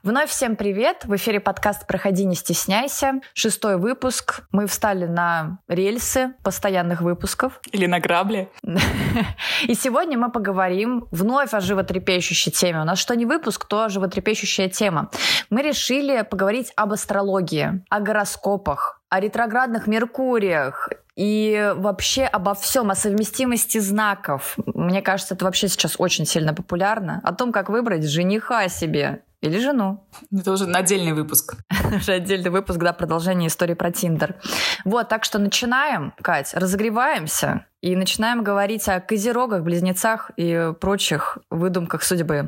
Вновь всем привет! В эфире подкаст «Проходи, не стесняйся». 6-й выпуск. Мы встали на рельсы постоянных выпусков. Или на грабли. И сегодня мы поговорим вновь о животрепещущей теме. У нас что не выпуск, то животрепещущая тема. Мы решили поговорить об астрологии, о гороскопах, о ретроградных Меркуриях и вообще обо всем, о совместимости знаков. Мне кажется, это вообще сейчас очень сильно популярно. О том, как выбрать жениха себе или жену. Это уже отдельный выпуск. Уже отдельный выпуск, да, продолжение истории про Тиндер. Вот, так что начинаем, Кать, разогреваемся и начинаем говорить о козерогах, близнецах и прочих выдумках судьбы.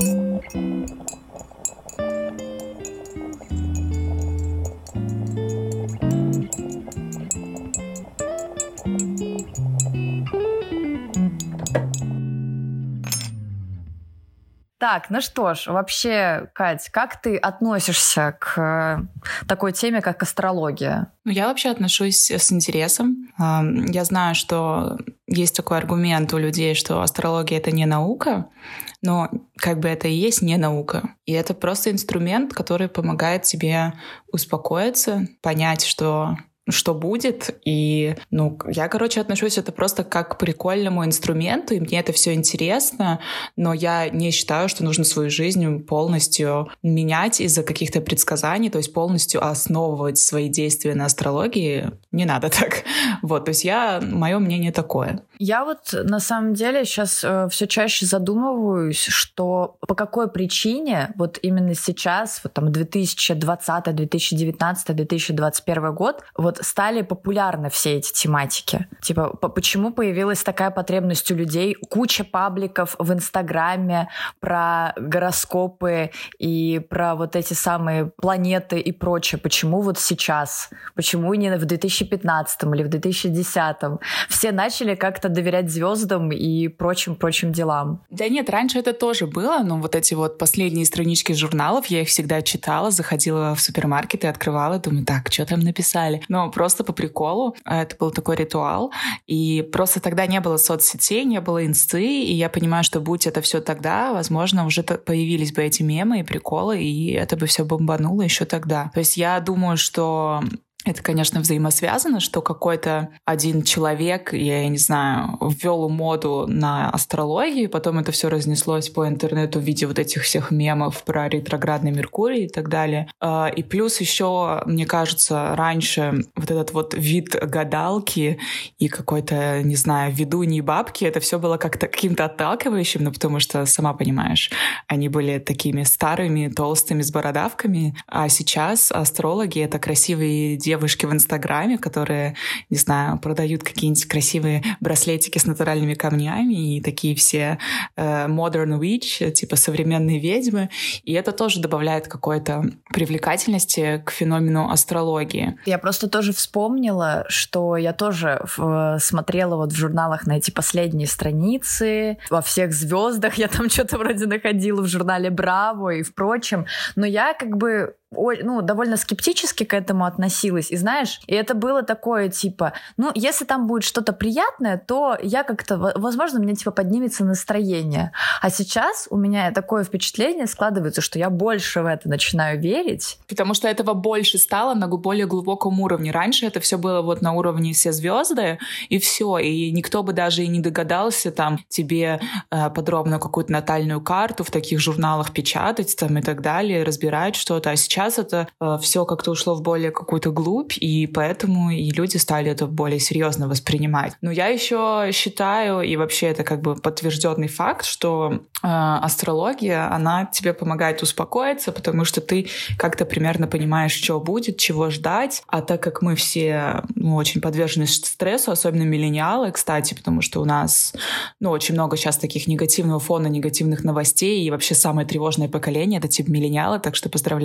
Так, ну что ж, вообще, Кать, как ты относишься к такой теме, как астрология? Я вообще отношусь с интересом. Я знаю, что есть такой аргумент у людей, что астрология — это не наука, но как бы это и есть не наука. И это просто инструмент, который помогает тебе успокоиться, понять, что будет. И, я, отношусь это просто как к прикольному инструменту, и мне это все интересно, но я не считаю, что нужно свою жизнь полностью менять из-за каких-то предсказаний, то есть полностью основывать свои действия на астрологии. Не надо так. Вот, то есть мое мнение такое. Я на самом деле сейчас все чаще задумываюсь, что по какой причине именно сейчас, 2020, 2019, 2021 год, стали популярны все эти тематики. Почему появилась такая потребность у людей? Куча пабликов в Инстаграме про гороскопы и про эти самые планеты и прочее. Почему сейчас? Почему не в 2015 или в 2010? Все начали как-то доверять звездам и прочим делам. Да нет, раньше это тоже было, но эти последние странички журналов, я их всегда читала, заходила в супермаркет и открывала, думаю, так, что там написали? Но просто по приколу. Это был такой ритуал. И просто тогда не было соцсетей, не было инсты, и я понимаю, что будь это все тогда, возможно, уже появились бы эти мемы и приколы, и это бы все бомбануло еще тогда. То есть я думаю, что это, конечно, взаимосвязано, что какой-то один человек, я не знаю, ввел моду на астрологию, потом это все разнеслось по интернету в виде этих всех мемов про ретроградный Меркурий и так далее. И плюс еще, мне кажется, раньше этот вид гадалки и какой-то, не знаю, ведуньи бабки, это все было как-то каким-то отталкивающим, потому что, сама понимаешь, они были такими старыми, толстыми, с бородавками, а сейчас астрологи — это красивые девушки в Инстаграме, которые, не знаю, продают какие-нибудь красивые браслетики с натуральными камнями и такие все modern witch, типа современные ведьмы. И это тоже добавляет какой-то привлекательности к феномену астрологии. Я просто тоже вспомнила, что я тоже смотрела в журналах на эти последние страницы, во всех звездах я там что-то вроде находила, в журнале Браво и в прочем. Но я довольно скептически к этому относилась. И знаешь, и это было такое, если там будет что-то приятное, то я возможно, у меня поднимется настроение. А сейчас у меня такое впечатление складывается, что я больше в это начинаю верить. Потому что этого больше стало на более глубоком уровне. Раньше это все было на уровне все звезды, и все. И никто бы даже и не догадался тебе подробно какую-то натальную карту в таких журналах печатать и так далее, разбирать что-то. А сейчас это все как-то ушло в более какую-то глубь, и поэтому и люди стали это более серьезно воспринимать. Но я еще считаю, и вообще это подтвержденный факт, что астрология, она тебе помогает успокоиться, потому что ты как-то примерно понимаешь, что будет, чего ждать. А так как мы все очень подвержены стрессу, особенно миллениалы, кстати, потому что у нас очень много сейчас таких негативного фона, негативных новостей, и вообще самое тревожное поколение — это миллениалы, так что поздравляю.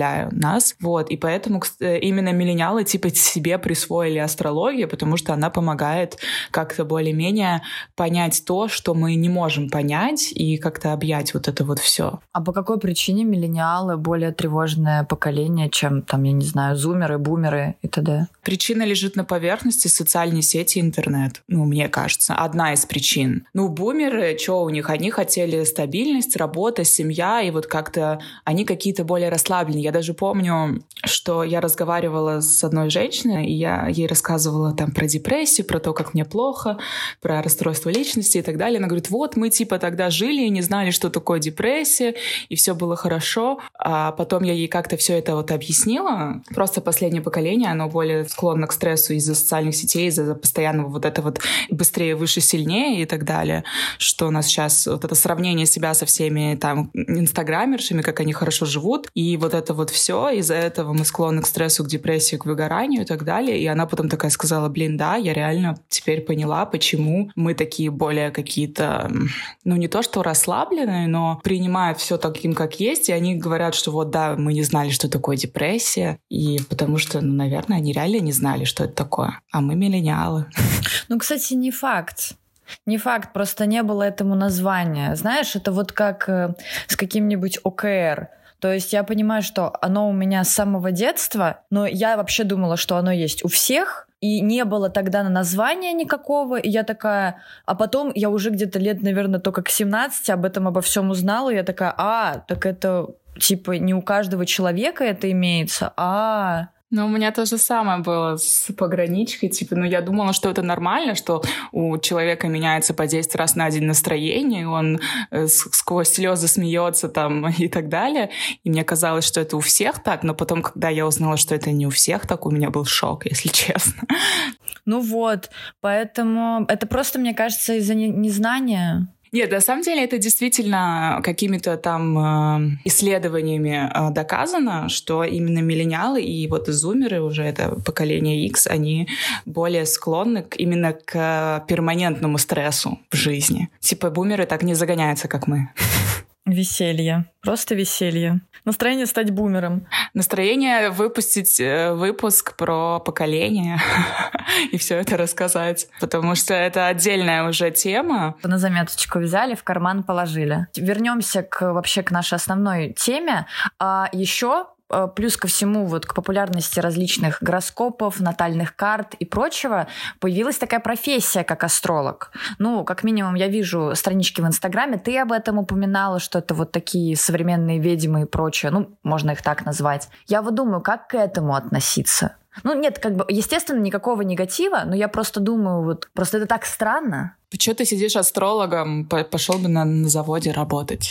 нас. Вот, и поэтому именно миллениалы типа себе присвоили астрологию, потому что она помогает как-то более-менее понять то, что мы не можем понять, и как-то объять вот это вот все. А по какой причине миллениалы более тревожное поколение, чем, там, я не знаю, зумеры, бумеры и т.д.? Причина лежит на поверхности: социальные сети, интернет. Ну, мне кажется, одна из причин. Ну, бумеры, что у них? Они хотели стабильность, работа, семья, и вот как-то они какие-то более расслабленные. Я даже помню, что я разговаривала с одной женщиной, и я ей рассказывала там про депрессию, про то, как мне плохо, про расстройство личности и так далее. Она говорит, вот мы типа тогда жили и не знали, что такое депрессия, и все было хорошо. А потом я ей как-то все это вот объяснила. Просто последнее поколение, оно более склонно к стрессу из-за социальных сетей, из-за постоянного вот это вот быстрее, выше, сильнее и так далее, что у нас сейчас вот это сравнение себя со всеми там инстаграмершами, как они хорошо живут, и вот это вот все, из-за этого мы склонны к стрессу, к депрессии, к выгоранию и так далее. И она потом такая сказала, блин, да, я реально теперь поняла, почему мы такие более какие-то, ну не то что расслабленные, но принимают все таким, как есть, и они говорят, что вот да, мы не знали, что такое депрессия, и потому что, ну, наверное, они реально не знали, что это такое, а мы миллениалы. Ну, кстати, не факт. Не факт, просто не было этому названия. Знаешь, это вот как с каким-нибудь ОКР. То есть я понимаю, что оно у меня с самого детства, но я вообще думала, что оно есть у всех, и не было тогда названия никакого, и я такая... А потом я уже где-то лет, наверное, только к 17 об этом обо всем узнала, и я такая, так это типа не у каждого человека это имеется, Ну, у меня то же самое было с пограничкой. Типа, ну, я думала, что это нормально, что у человека меняется по 10 раз на день настроение, и он сквозь слезы смеется там и так далее. И мне казалось, что это у всех так, но потом, когда я узнала, что это не у всех так, у меня был шок, если честно. Ну вот, поэтому это просто, мне кажется, из-за незнания. Нет, на самом деле это действительно какими-то там исследованиями доказано, что именно миллениалы и вот зумеры, уже это поколение X, они более склонны именно к перманентному стрессу в жизни. Типа бумеры так не загоняются, как мы. Веселье. Просто веселье. Настроение стать бумером. Настроение выпустить выпуск про поколение и все это рассказать. Потому что это отдельная уже тема. На заметочку взяли, в карман положили. Вернемся вообще к нашей основной теме. Еще плюс ко всему, вот к популярности различных гороскопов, натальных карт и прочего, появилась такая профессия, как астролог. Ну, как минимум, я вижу странички в Инстаграме, ты об этом упоминала, что это вот такие современные ведьмы и прочее, ну, можно их так назвать. Я вот думаю, как к этому относиться? Ну, нет, как бы, естественно, никакого негатива, но я просто думаю, вот, просто это так странно. Почему ты сидишь астрологом? Пошел бы на заводе работать.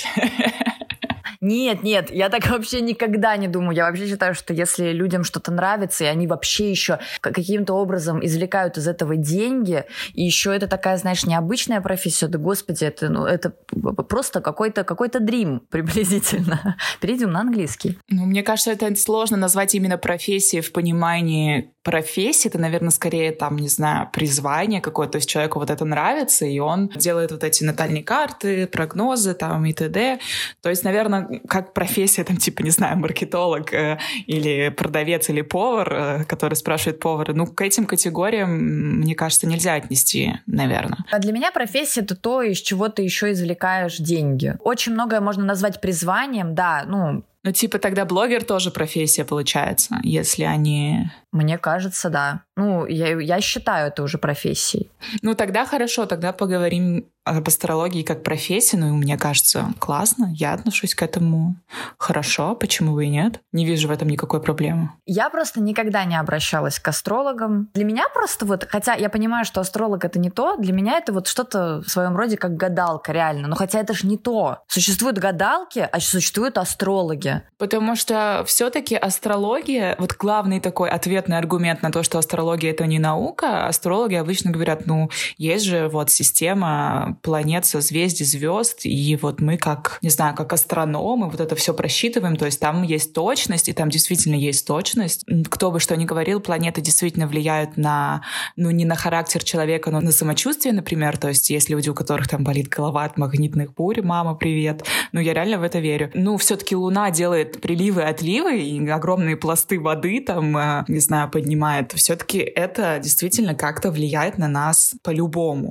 Нет, я так вообще никогда не думаю. Я вообще считаю, что если людям что-то нравится, и они вообще еще каким-то образом извлекают из этого деньги, и еще это такая, знаешь, необычная профессия, да господи, это просто какой-то дрим приблизительно. Перейдем на английский. Ну, мне кажется, это сложно назвать именно профессией в понимании профессии. Это, наверное, скорее там, не знаю, призвание какое-то. То есть человеку вот это нравится, и он делает вот эти натальные карты, прогнозы там и т.д. То есть, наверное, как профессия, там, типа, не знаю, маркетолог или продавец или повар, который спрашивает повара, ну, к этим категориям, мне кажется, нельзя отнести, наверное. А для меня профессия — это то, из чего ты еще извлекаешь деньги. Очень многое можно назвать призванием, да, ну, типа, тогда блогер тоже профессия получается, если они... Мне кажется, да. Ну, я считаю это уже профессией. Ну, тогда хорошо, тогда поговорим об астрологии как профессии. Ну, мне кажется, классно. Я отношусь к этому хорошо. Почему бы и нет? Не вижу в этом никакой проблемы. Я просто никогда не обращалась к астрологам. Для меня просто вот, хотя я понимаю, что астролог — это не то, для меня это вот что-то в своем роде как гадалка, реально. Но хотя это ж не то. Существуют гадалки, а существуют астрологи. Потому что все-таки астрология, вот главный такой ответный аргумент на то, что астрология — это не наука, астрологи обычно говорят, ну, есть же вот система планет, созвездий, звезд, и вот мы как, не знаю, как астрономы вот это все просчитываем, то есть там есть точность, и там действительно есть точность. Кто бы что ни говорил, планеты действительно влияют на, не на характер человека, но на самочувствие, например, то есть есть люди, у которых там болит голова от магнитных бурь, мама, привет. Я реально в это верю. Все-таки Луна делает приливы и отливы, и огромные пласты воды там, не знаю, поднимает. Все-таки это действительно как-то влияет на нас по-любому.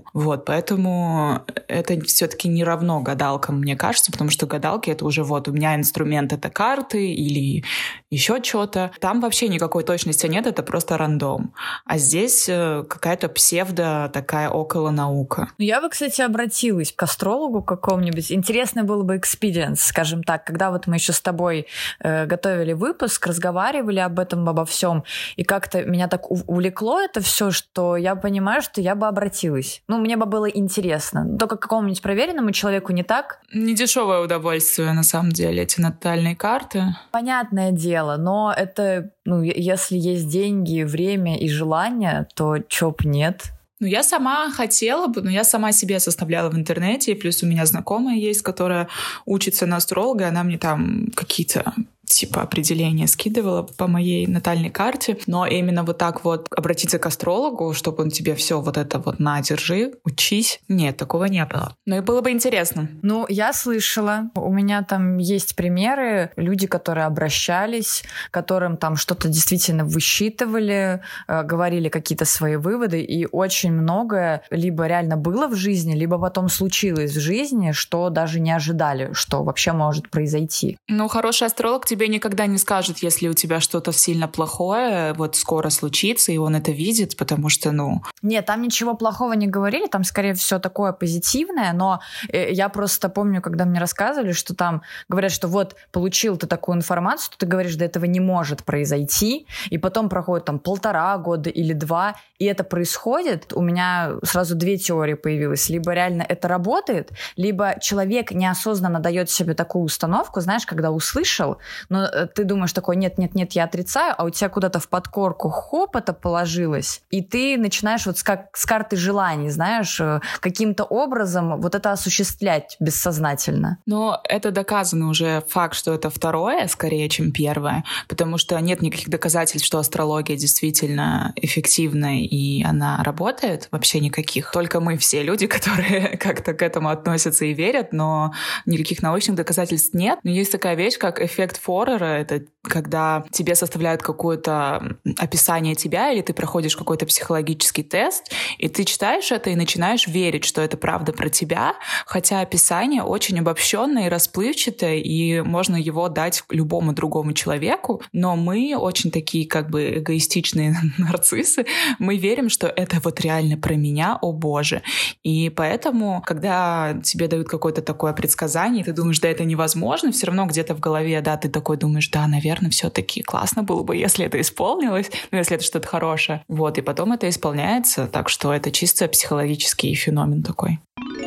Поэтому это все-таки не равно гадалкам, мне кажется, потому что гадалки — это уже у меня инструмент — это карты или еще что-то. Там вообще никакой точности нет, это просто рандом. А здесь какая-то псевдо такая околонаука. Я бы, кстати, обратилась к астрологу какому-нибудь. Интересный был бы экспириенс, скажем так, когда мы еще с тобой готовили выпуск, разговаривали об этом, обо всем, и как-то меня так увлекло это все, что я понимаю, что я бы обратилась. Мне бы было интересно. Только какому-нибудь проверенному человеку не так. Недешевое удовольствие, на самом деле, эти натальные карты. Понятное дело, но это, если есть деньги, время и желание, то чё б нет. Я сама хотела бы, но я сама себе составляла в интернете, и плюс у меня знакомая есть, которая учится на астролога, она мне там какие-то определения скидывала по моей натальной карте, но именно так обратиться к астрологу, чтобы он тебе все на, держи, учись. Нет, такого не было. Но и было бы интересно. Я слышала, у меня там есть примеры, люди, которые обращались, которым там что-то действительно высчитывали, говорили какие-то свои выводы, и очень многое либо реально было в жизни, либо потом случилось в жизни, что даже не ожидали, что вообще может произойти. Хороший астролог тебе никогда не скажет, если у тебя что-то сильно плохое, скоро случится, и он это видит, потому что, Нет, там ничего плохого не говорили, там, скорее всего, такое позитивное, но я просто помню, когда мне рассказывали, что там говорят, что получил ты такую информацию, то ты говоришь, да этого не может произойти, и потом проходит 1,5 года или 2, и это происходит. У меня сразу 2 теории появилось. Либо реально это работает, либо человек неосознанно дает себе такую установку, знаешь, когда услышал, но ты думаешь такой, нет, я отрицаю, а у тебя куда-то в подкорку это положилось, и ты начинаешь как с карты желаний, знаешь, каким-то образом это осуществлять бессознательно. Но это доказано уже факт, что это второе скорее, чем первое, потому что нет никаких доказательств, что астрология действительно эффективна и она работает, вообще никаких. Только мы все люди, которые как-то к этому относятся и верят, но никаких научных доказательств нет. Но есть такая вещь, как эффект Форера, это когда тебе составляют какое-то описание тебя, или ты проходишь какой-то психологический тест, и ты читаешь это и начинаешь верить, что это правда про тебя, хотя описание очень обобщенное и расплывчатое, и можно его дать любому другому человеку, но мы очень такие эгоистичные нарциссы, мы верим, что это реально про меня, о боже. И поэтому, когда тебе дают какое-то такое предсказание, ты думаешь, да, это невозможно, все равно где-то в голове, да, ты такой думаешь, да, наверное, все-таки классно было бы, если это исполнилось, если это что-то хорошее. И потом это исполняется, так что это чисто психологический феномен такой.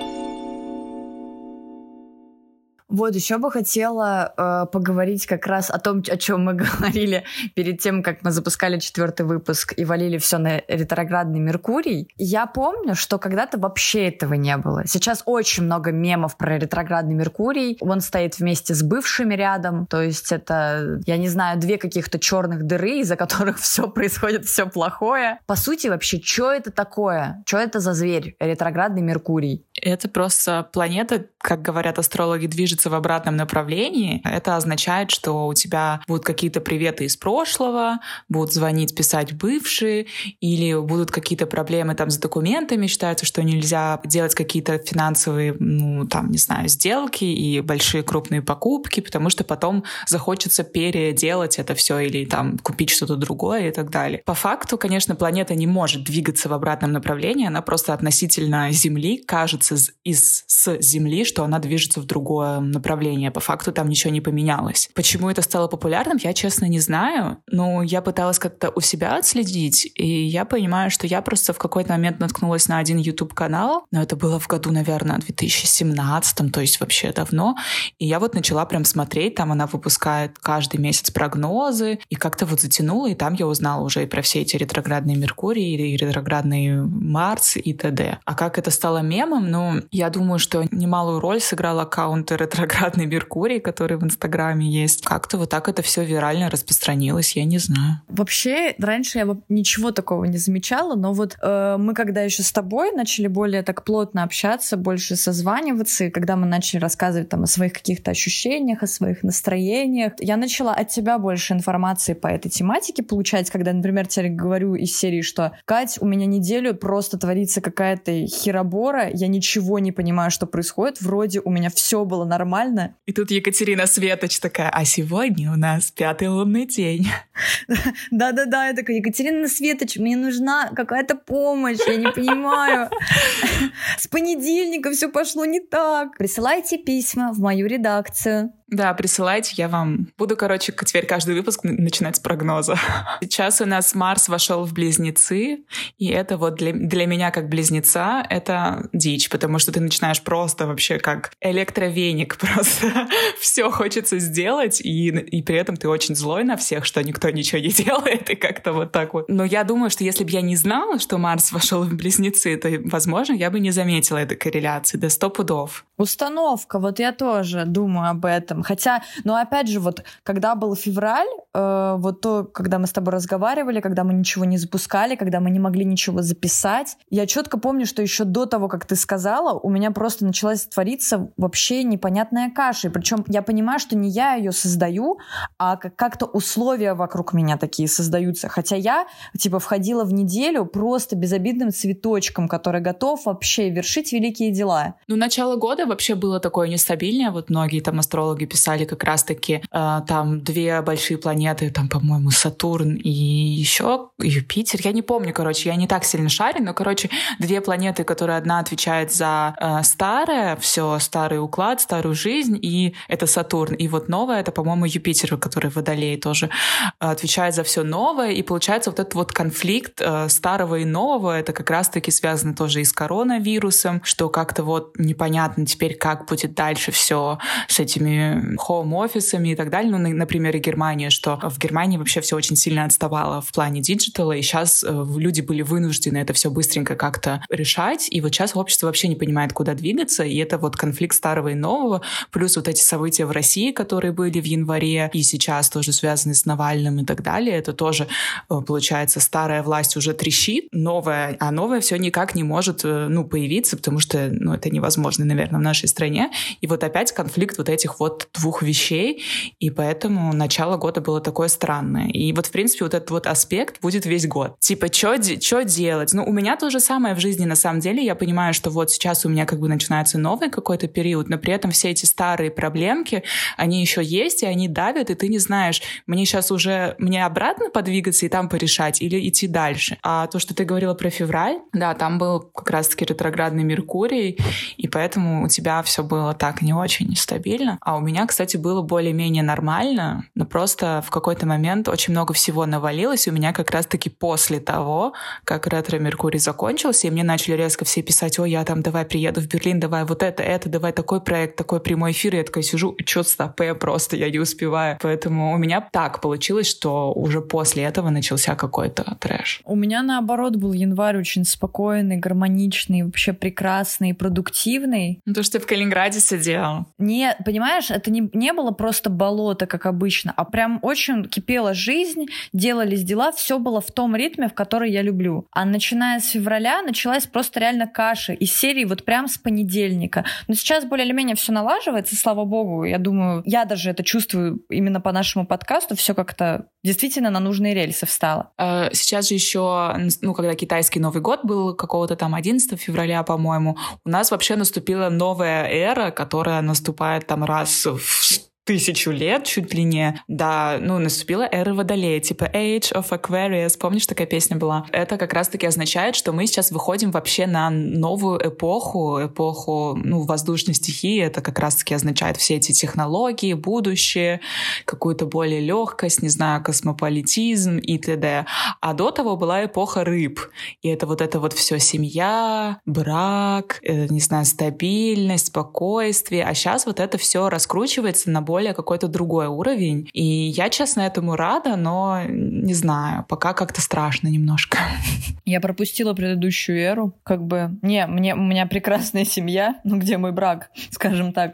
Еще бы хотела поговорить как раз о том, о чем мы говорили перед тем, как мы запускали 4-й выпуск и валили все на ретроградный Меркурий. Я помню, что когда-то вообще этого не было. Сейчас очень много мемов про ретроградный Меркурий. Он стоит вместе с бывшими рядом. То есть это, я не знаю, 2 каких-то черных дыры, из-за которых все происходит, все плохое. По сути, вообще, что это такое? Что это за зверь, ретроградный Меркурий? Это просто планета, как говорят астрологи, движется в обратном направлении. Это означает, что у тебя будут какие-то приветы из прошлого, будут звонить, писать бывшие, или будут какие-то проблемы с документами. Считается, что нельзя делать какие-то финансовые, сделки и большие крупные покупки, потому что потом захочется переделать это все или купить что-то другое и так далее. По факту, конечно, планета не может двигаться в обратном направлении, она просто относительно Земли кажется с Земли, что она движется в другое направление. По факту там ничего не поменялось. Почему это стало популярным, я, честно, не знаю. Но я пыталась как-то у себя отследить, и я понимаю, что я просто в какой-то момент наткнулась на один YouTube-канал, но это было в году, наверное, 2017, то есть вообще давно. И я начала прям смотреть, там она выпускает каждый месяц прогнозы, и как-то затянула, и там я узнала уже и про все эти ретроградные Меркурий, и ретроградные Марс и т.д. А как это стало мемом? Ну, я думаю, что немалую роль сыграл аккаунт «Ретроградный Меркурий», который в Инстаграме есть. Как-то вот так это все вирально распространилось, я не знаю. Вообще, раньше я ничего такого не замечала, но вот мы когда еще с тобой начали более так плотно общаться, больше созваниваться, и когда мы начали рассказывать там о своих каких-то ощущениях, о своих настроениях, я начала от тебя больше информации по этой тематике получать, когда, например, тебе говорю из серии, что «Кать, у меня неделю просто творится какая-то херобора, я ничего не понимаю, что происходит, вроде у меня все было нормально». И тут Екатерина Светоч такая: а сегодня у нас 5-й лунный день. Да-да-да, я такая: Екатерина Светоч, мне нужна какая-то помощь, я не понимаю. С понедельника все пошло не так. Присылайте письма в мою редакцию. Да, присылайте, я вам буду, теперь каждый выпуск начинать с прогноза. Сейчас у нас Марс вошел в Близнецы, и это вот для меня как близнеца это дичь, потому что ты начинаешь просто вообще как электровеник, просто все хочется сделать, и при этом ты очень злой на всех, что никто ничего не делает, и как-то вот так вот. Но я думаю, что если бы я не знала, что Марс вошел в Близнецы, то, возможно, я бы не заметила этой корреляции, до 100 пудов. Установка, вот я тоже думаю об этом. Хотя, но опять же, вот когда был февраль, вот то, когда мы с тобой разговаривали, когда мы ничего не запускали, когда мы не могли ничего записать, я четко помню, что еще до того, как ты сказала, у меня просто началась твориться вообще непонятная каша. Причем я понимаю, что не я ее создаю, а как-то условия вокруг меня такие создаются. Хотя я, входила в неделю просто безобидным цветочком, который готов вообще вершить великие дела. Ну, начало года вообще было такое нестабильное. Вот многие там астрологи писали как раз-таки там 2 большие планеты, там, по-моему, Сатурн и еще Юпитер. Я не помню, я не так сильно шарю, но, 2 планеты, которые одна отвечает за старое, все, старый уклад, старую жизнь, и это Сатурн. И вот новое, это, по-моему, Юпитер, который в Водолее тоже отвечает за все новое. И получается вот этот вот конфликт старого и нового, это как раз-таки связано тоже и с коронавирусом, что как-то вот непонятно теперь, как будет дальше все с этими хоум-офисами и так далее. Ну, например, и Германия, что в Германии вообще все очень сильно отставало в плане диджитала, и сейчас люди были вынуждены это все быстренько как-то решать, и вот сейчас общество вообще не понимает, куда двигаться, и это вот конфликт старого и нового, плюс вот эти события в России, которые были в январе, и сейчас тоже связаны с Навальным и так далее, это тоже, получается, старая власть уже трещит, новая, а новая все никак не может, появиться, потому что, это невозможно, наверное, в нашей стране, и вот опять конфликт вот этих вот 2 вещей, и поэтому начало года было такое странное. И вот, в принципе, вот этот вот аспект будет весь год. Что делать? У меня то же самое в жизни, на самом деле. Я понимаю, что вот сейчас у меня начинается новый какой-то период, но при этом все эти старые проблемки, они еще есть, и они давят, и ты не знаешь, мне обратно подвигаться и там порешать, или идти дальше. А то, что ты говорила про февраль, да, там был как раз-таки ретроградный Меркурий, и поэтому у тебя все было так не очень стабильно. А у меня, кстати, было более-менее нормально, но просто в какой-то момент очень много всего навалилось у меня как раз-таки после того, как ретро-Меркурий закончился, и мне начали резко все писать: ой, я там давай приеду в Берлин, давай вот это, давай такой проект, такой прямой эфир. И я такая сижу, чё стопэ, просто я не успеваю. Поэтому у меня так получилось, что уже после этого начался какой-то трэш. У меня, наоборот, был январь очень спокойный, гармоничный, вообще прекрасный, продуктивный. То, что ты в Калининграде сидела. Не, понимаешь, это не было просто болото, как обычно, а прям очень кипела жизнь, делались дела, все было в том ритме, в который я люблю. А начиная с февраля началась просто реально каша из серии вот прям с понедельника. Но сейчас более или менее все налаживается, слава богу. Я думаю, я даже это чувствую именно по нашему подкасту, все как-то действительно на нужные рельсы встало. Сейчас же еще, когда китайский Новый год был какого-то там 11 февраля, по-моему, у нас вообще наступила новая эра, которая наступает там раз в 1000 лет, чуть ли не, да, наступила эра Водолея, типа Age of Aquarius, помнишь, такая песня была? Это как раз-таки означает, что мы сейчас выходим вообще на новую эпоху воздушной стихии, это как раз-таки означает все эти технологии, будущее, какую-то более легкость, не знаю, космополитизм и т.д. А до того была эпоха рыб, и это вот все семья, брак, не знаю, стабильность, спокойствие, а сейчас вот это все раскручивается на более более какой-то другой уровень. И я, честно, этому рада, но не знаю, пока как-то страшно немножко. Я пропустила предыдущую эру, как бы... у меня прекрасная семья, где мой брак, скажем так.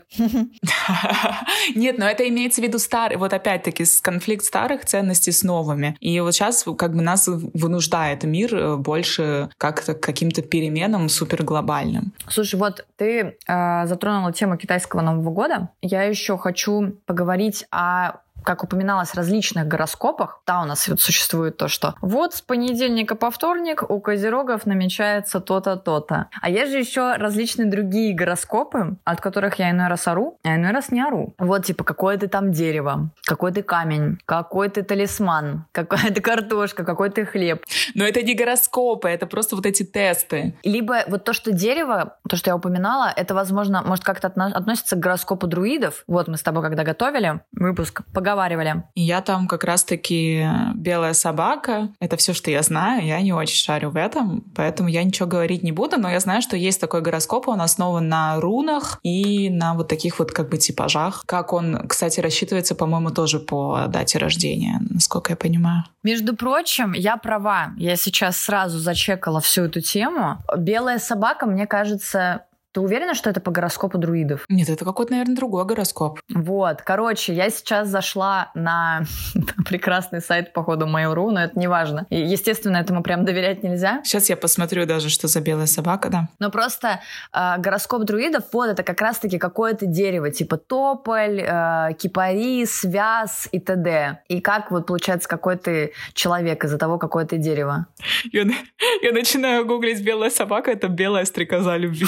Нет, но это имеется в виду старый, вот опять-таки конфликт старых ценностей с новыми. И вот сейчас как бы нас вынуждает мир больше как-то к каким-то переменам суперглобальным. Слушай, вот ты затронула тему китайского Нового года. Я еще хочу поговорить о, как упоминалось, различных гороскопах. Да, у нас вот существует то, что вот с понедельника по вторник у козерогов намечается то-то, то-то. А есть же еще различные другие гороскопы, от которых я иной раз ору, а иной раз не ору. Вот типа какое-то там дерево, какой-то камень, какой-то талисман, какая-то картошка, какой-то хлеб. Но это не гороскопы, это просто вот эти тесты. Либо вот то, что дерево, то, что я упоминала, это, возможно, может как-то относится к гороскопу друидов. Вот мы с тобой, когда готовили выпуск, поговаривали. И я там как раз-таки белая собака. Это все, что я знаю. Я не очень шарю в этом, поэтому я ничего говорить не буду. Но я знаю, что есть такой гороскоп, он основан на рунах и на вот таких вот как бы типажах. Как он, кстати, рассчитывается, по-моему, тоже по дате рождения, насколько я понимаю. Между прочим, я права. Я сейчас сразу зачекала всю эту тему. Белая собака, мне кажется... Ты уверена, что это по гороскопу друидов? Нет, это какой-то, наверное, другой гороскоп. Вот, короче, я сейчас зашла на прекрасный сайт, походу, Mail.ru, но это не важно. И, естественно, этому прям доверять нельзя. Сейчас я посмотрю даже, что за белая собака, да. Но просто гороскоп друидов, вот это как раз-таки какое-то дерево, типа тополь, кипарис, вяз и т.д. И как вот получается какой ты человек из-за того, какое ты дерево. Я начинаю гуглить белая собака, это белая стрекоза любви.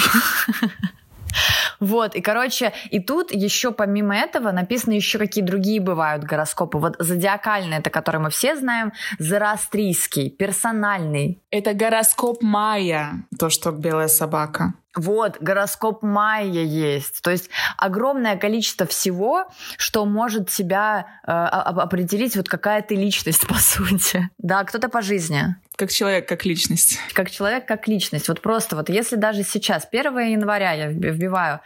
Вот, и, короче, и тут еще помимо этого написано еще какие другие бывают гороскопы. Вот зодиакальный, это который мы все знаем, зороастрийский, персональный. Это гороскоп майя, то, что белая собака. Вот, гороскоп майя есть. То есть огромное количество всего, что может тебя определить, вот какая ты личность, по сути. Да, кто-то по жизни. Как человек, как личность. Как человек, как личность. Вот просто вот если даже сейчас, 1 января я вбиваю,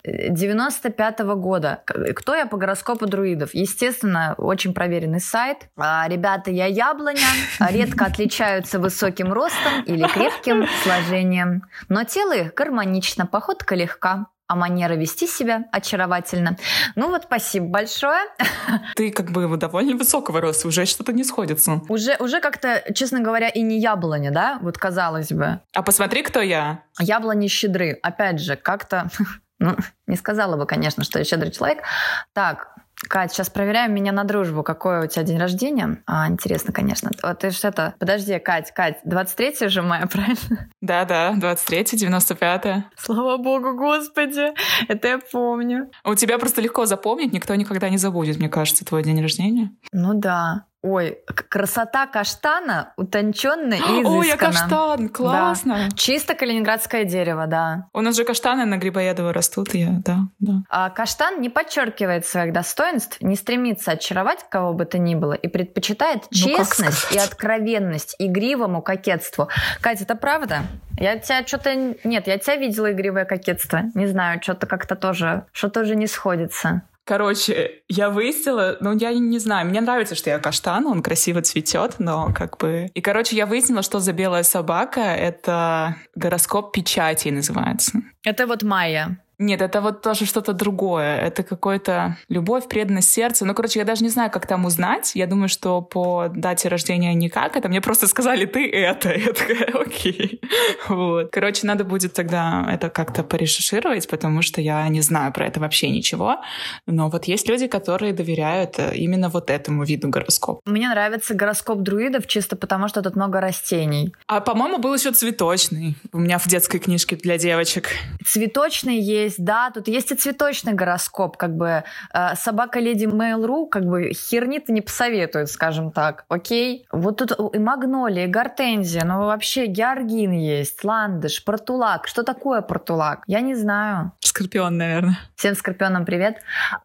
95-го года, кто я по гороскопу друидов? Естественно, очень проверенный сайт. Ребята, я яблоня, редко отличаются высоким ростом или крепким сложением, но тело их гармонично, походка легка, а манера вести себя очаровательно. Ну вот, спасибо большое. Ты как бы довольно высокого роста, уже что-то не сходится. Уже как-то, честно говоря, и не яблоня, да? Вот казалось бы. А посмотри, кто я. Яблони щедры. Опять же, как-то... Ну, не сказала бы, конечно, что я щедрый человек. Так, Кать, сейчас проверяем меня на дружбу. Какой у тебя день рождения? Интересно, конечно. Ты что-то... Подожди, Кать, 23 же мая, правильно? Да, 23, 95. Слава богу, господи, это я помню. У тебя просто легко запомнить, никто никогда не забудет, мне кажется, твой день рождения. Ну да. Ой, красота каштана утонченная и изысканна. Ой, я каштан, классно. Да. Чисто калининградское дерево, да. У нас же каштаны на Грибоедово растут, да. А каштан не подчеркивает своих достоинств, не стремится очаровать кого бы то ни было и предпочитает честность и откровенность игривому кокетству. Катя, это правда? Я тебя видела игривое кокетство. Не знаю, что-то как-то тоже, что-то уже не сходится. Короче, я выяснила, я не знаю, мне нравится, что я каштан, он красиво цветет, но как бы... И, короче, я выяснила, что за белая собака — это гороскоп печати называется. Это вот майя. Нет, это вот тоже что-то другое. Это какой-то любовь, преданность сердцу. Я даже не знаю, как там узнать. Я думаю, что по дате рождения никак. Это мне просто сказали, ты это. Я такая, окей. Вот. Короче, надо будет тогда это как-то порешершировать, потому что я не знаю про это вообще ничего. Но вот есть люди, которые доверяют именно вот этому виду гороскопа. Мне нравится гороскоп друидов чисто потому, что тут много растений. А, по-моему, был еще цветочный. У меня в детской книжке для девочек. Цветочный есть. Да, тут есть и цветочный гороскоп, как бы собака леди Mail.ru, как бы херни-то не посоветует, скажем так, окей? Вот тут и магнолия, и гортензия, вообще георгин есть, ландыш, портулак. Что такое портулак? Я не знаю. Скорпион, наверное. Всем скорпионам привет.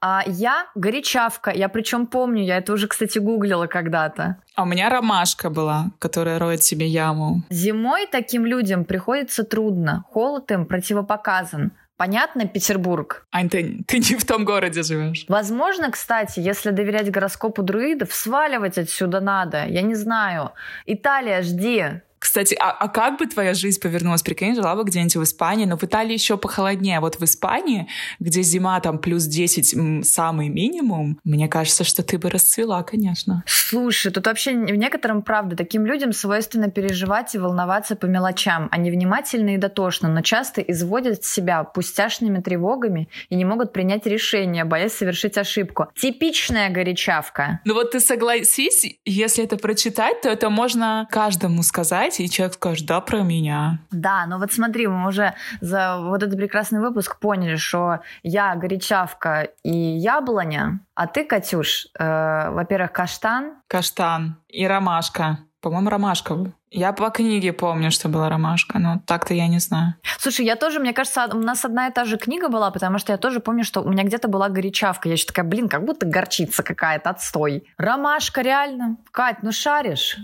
Я горячавка, я причем помню, я это уже, кстати, гуглила когда-то. А у меня ромашка была, которая роет себе яму. Зимой таким людям приходится трудно, холод им противопоказан. Понятно, Петербург? Ань, ты не в том городе живешь. Возможно, кстати, если доверять гороскопу друидов, сваливать отсюда надо. Я не знаю. Италия, жди. Кстати, а как бы твоя жизнь повернулась? Прикинь, жила бы где-нибудь в Испании, но в Италии еще похолоднее. Вот в Испании, где зима там плюс 10 самый минимум, мне кажется, что ты бы расцвела, конечно. Слушай, тут вообще в некотором, правда, таким людям свойственно переживать и волноваться по мелочам. Они внимательны и дотошны, но часто изводят себя пустяшными тревогами и не могут принять решение, боясь совершить ошибку. Типичная горячавка. Ну вот ты согласись, если это прочитать, то это можно каждому сказать, и человек скажет: да, про меня. Да, но вот смотри, мы уже за вот этот прекрасный выпуск поняли, что я горячавка и яблоня, а ты, Катюш, во-первых, каштан. Каштан и ромашка. По-моему, ромашка. Я по книге помню, что была ромашка, но так-то я не знаю. Слушай, я тоже, мне кажется, у нас одна и та же книга была, потому что я тоже помню, что у меня где-то была горячавка. Я еще такая, как будто горчица какая-то, отстой. Ромашка, реально. Кать, ну шаришь.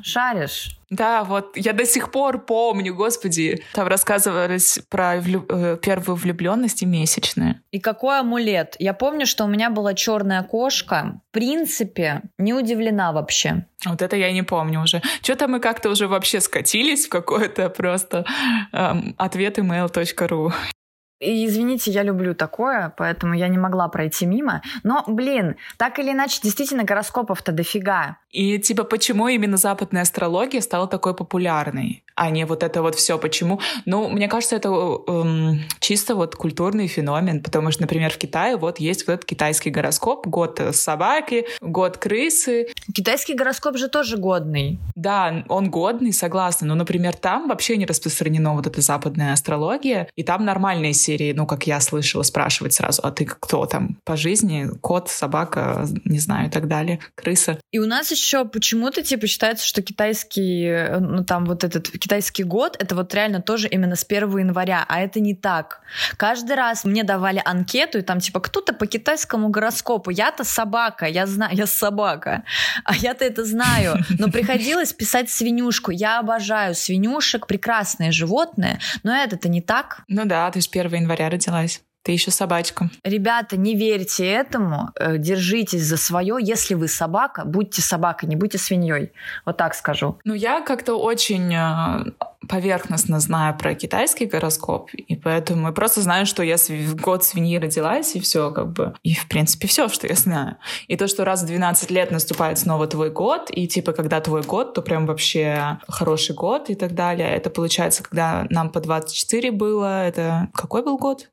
Да, вот я до сих пор помню, господи. Там рассказывались про первую влюбленность и месячные. И какой амулет? Я помню, что у меня была черная кошка. В принципе, не удивлена вообще. Вот это я не помню уже. Что-то мы как-то уже вообще скатились в какое-то просто ответemail.ru. И, извините, я люблю такое, поэтому я не могла пройти мимо. Но, так или иначе, действительно, гороскопов-то дофига. И почему именно западная астрология стала такой популярной, а не вот это вот все? Почему? Ну, мне кажется, это чисто вот культурный феномен, потому что, например, в Китае вот есть вот этот китайский гороскоп, год собаки, год крысы. Китайский гороскоп же тоже годный. Да, он годный, согласна, но, например, там вообще не распространена вот эта западная астрология, и там нормальные серии, как я слышала, спрашивать сразу: а ты кто там по жизни? Кот, собака, не знаю, и так далее, крыса. И у нас еще почему-то считается, что китайский, вот этот китайский год, это вот реально тоже именно с 1 января, а это не так. Каждый раз мне давали анкету, и там кто-то по китайскому гороскопу. Я-то собака, я знаю, я собака, а я-то это знаю. Но приходилось писать свинюшку. Я обожаю свинюшек, прекрасные животные, но это-то не так. Ну да, ты же 1 января родилась. Ты еще собачка. Ребята, не верьте этому, держитесь за свое. Если вы собака, будьте собакой, не будьте свиньей. Вот так скажу. Ну, я как-то очень поверхностно знаю про китайский гороскоп, и поэтому я просто знаю, что я в год свиньи родилась, и все и в принципе все, что я знаю. И то, что раз в 12 лет наступает снова твой год, и когда твой год, то прям вообще хороший год и так далее. Это получается, когда нам по 24 было, это какой был год?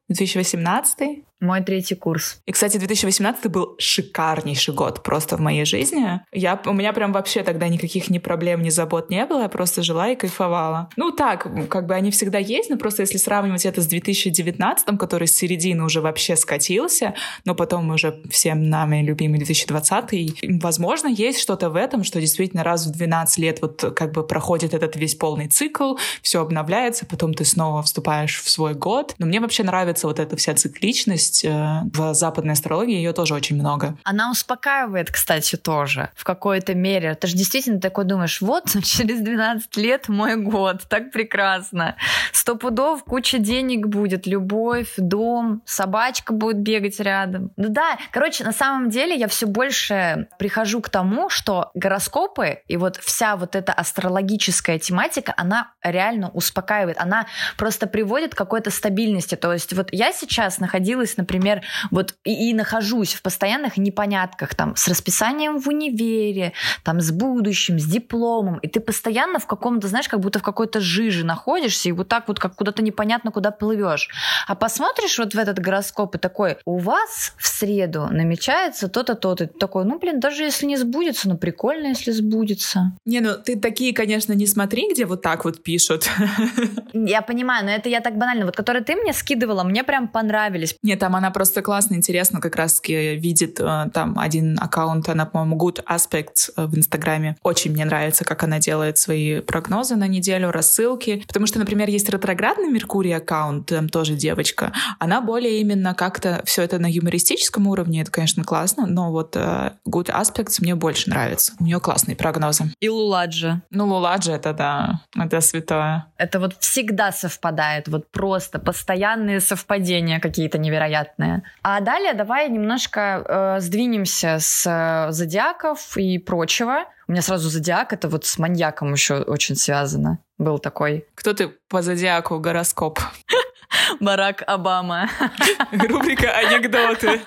2018? Мой 3-й курс. И, кстати, 2018 был шикарнейший год просто в моей жизни. У меня прям вообще тогда никаких ни проблем, ни забот не было. Я просто жила и кайфовала. Ну так, они всегда есть, но просто если сравнивать это с 2019, который с середины уже вообще скатился, но потом уже всем нами любимый 2020, возможно, есть что-то в этом, что действительно раз в 12 лет проходит этот весь полный цикл, все обновляется, потом ты снова вступаешь в свой год. Но мне вообще нравится вот эта вся цикличность. В западной астрологии ее тоже очень много. Она успокаивает, кстати, тоже в какой-то мере. Ты же действительно такой думаешь: вот через 12 лет мой год, так прекрасно. 100 пудов, куча денег будет, любовь, дом, собачка будет бегать рядом. Ну да, на самом деле я все больше прихожу к тому, что гороскопы и вот вся вот эта астрологическая тематика, она реально успокаивает. Она просто приводит к какой-то стабильности. То есть вот я сейчас находилась, например, и нахожусь в постоянных непонятках, с расписанием в универе, с будущим, с дипломом, и ты постоянно в каком-то, как будто в какой-то жиже находишься, и вот так вот как куда-то непонятно куда плывешь. А посмотришь в этот гороскоп и такой: у вас в среду намечается то-то, то-то. Ты такой: даже если не сбудется, прикольно, если сбудется. Не, ты такие, конечно, не смотри, где вот так вот пишут. Я понимаю, но это я так банально. Которые ты мне скидывала, мне прям понравились. Нет, Там она просто классно, интересно как раз-таки видит там один аккаунт, она, по-моему, Good Aspects в Инстаграме. Очень мне нравится, как она делает свои прогнозы на неделю, рассылки. Потому что, например, есть ретроградный Меркурий аккаунт, там тоже девочка. Она более именно как-то все это на юмористическом уровне, это, конечно, классно, но вот Good Aspects мне больше нравится. У нее классные прогнозы. И Луладжи. Ну, Луладжи это да, это святое. Это вот всегда совпадает, вот просто постоянные совпадения какие-то невероятные. А далее давай немножко сдвинемся с зодиаков и прочего. У меня сразу зодиак, это вот с маньяком еще очень связано. Был такой. Кто ты по зодиаку, гороскоп? Барак Обама. Рубрика «Анекдоты».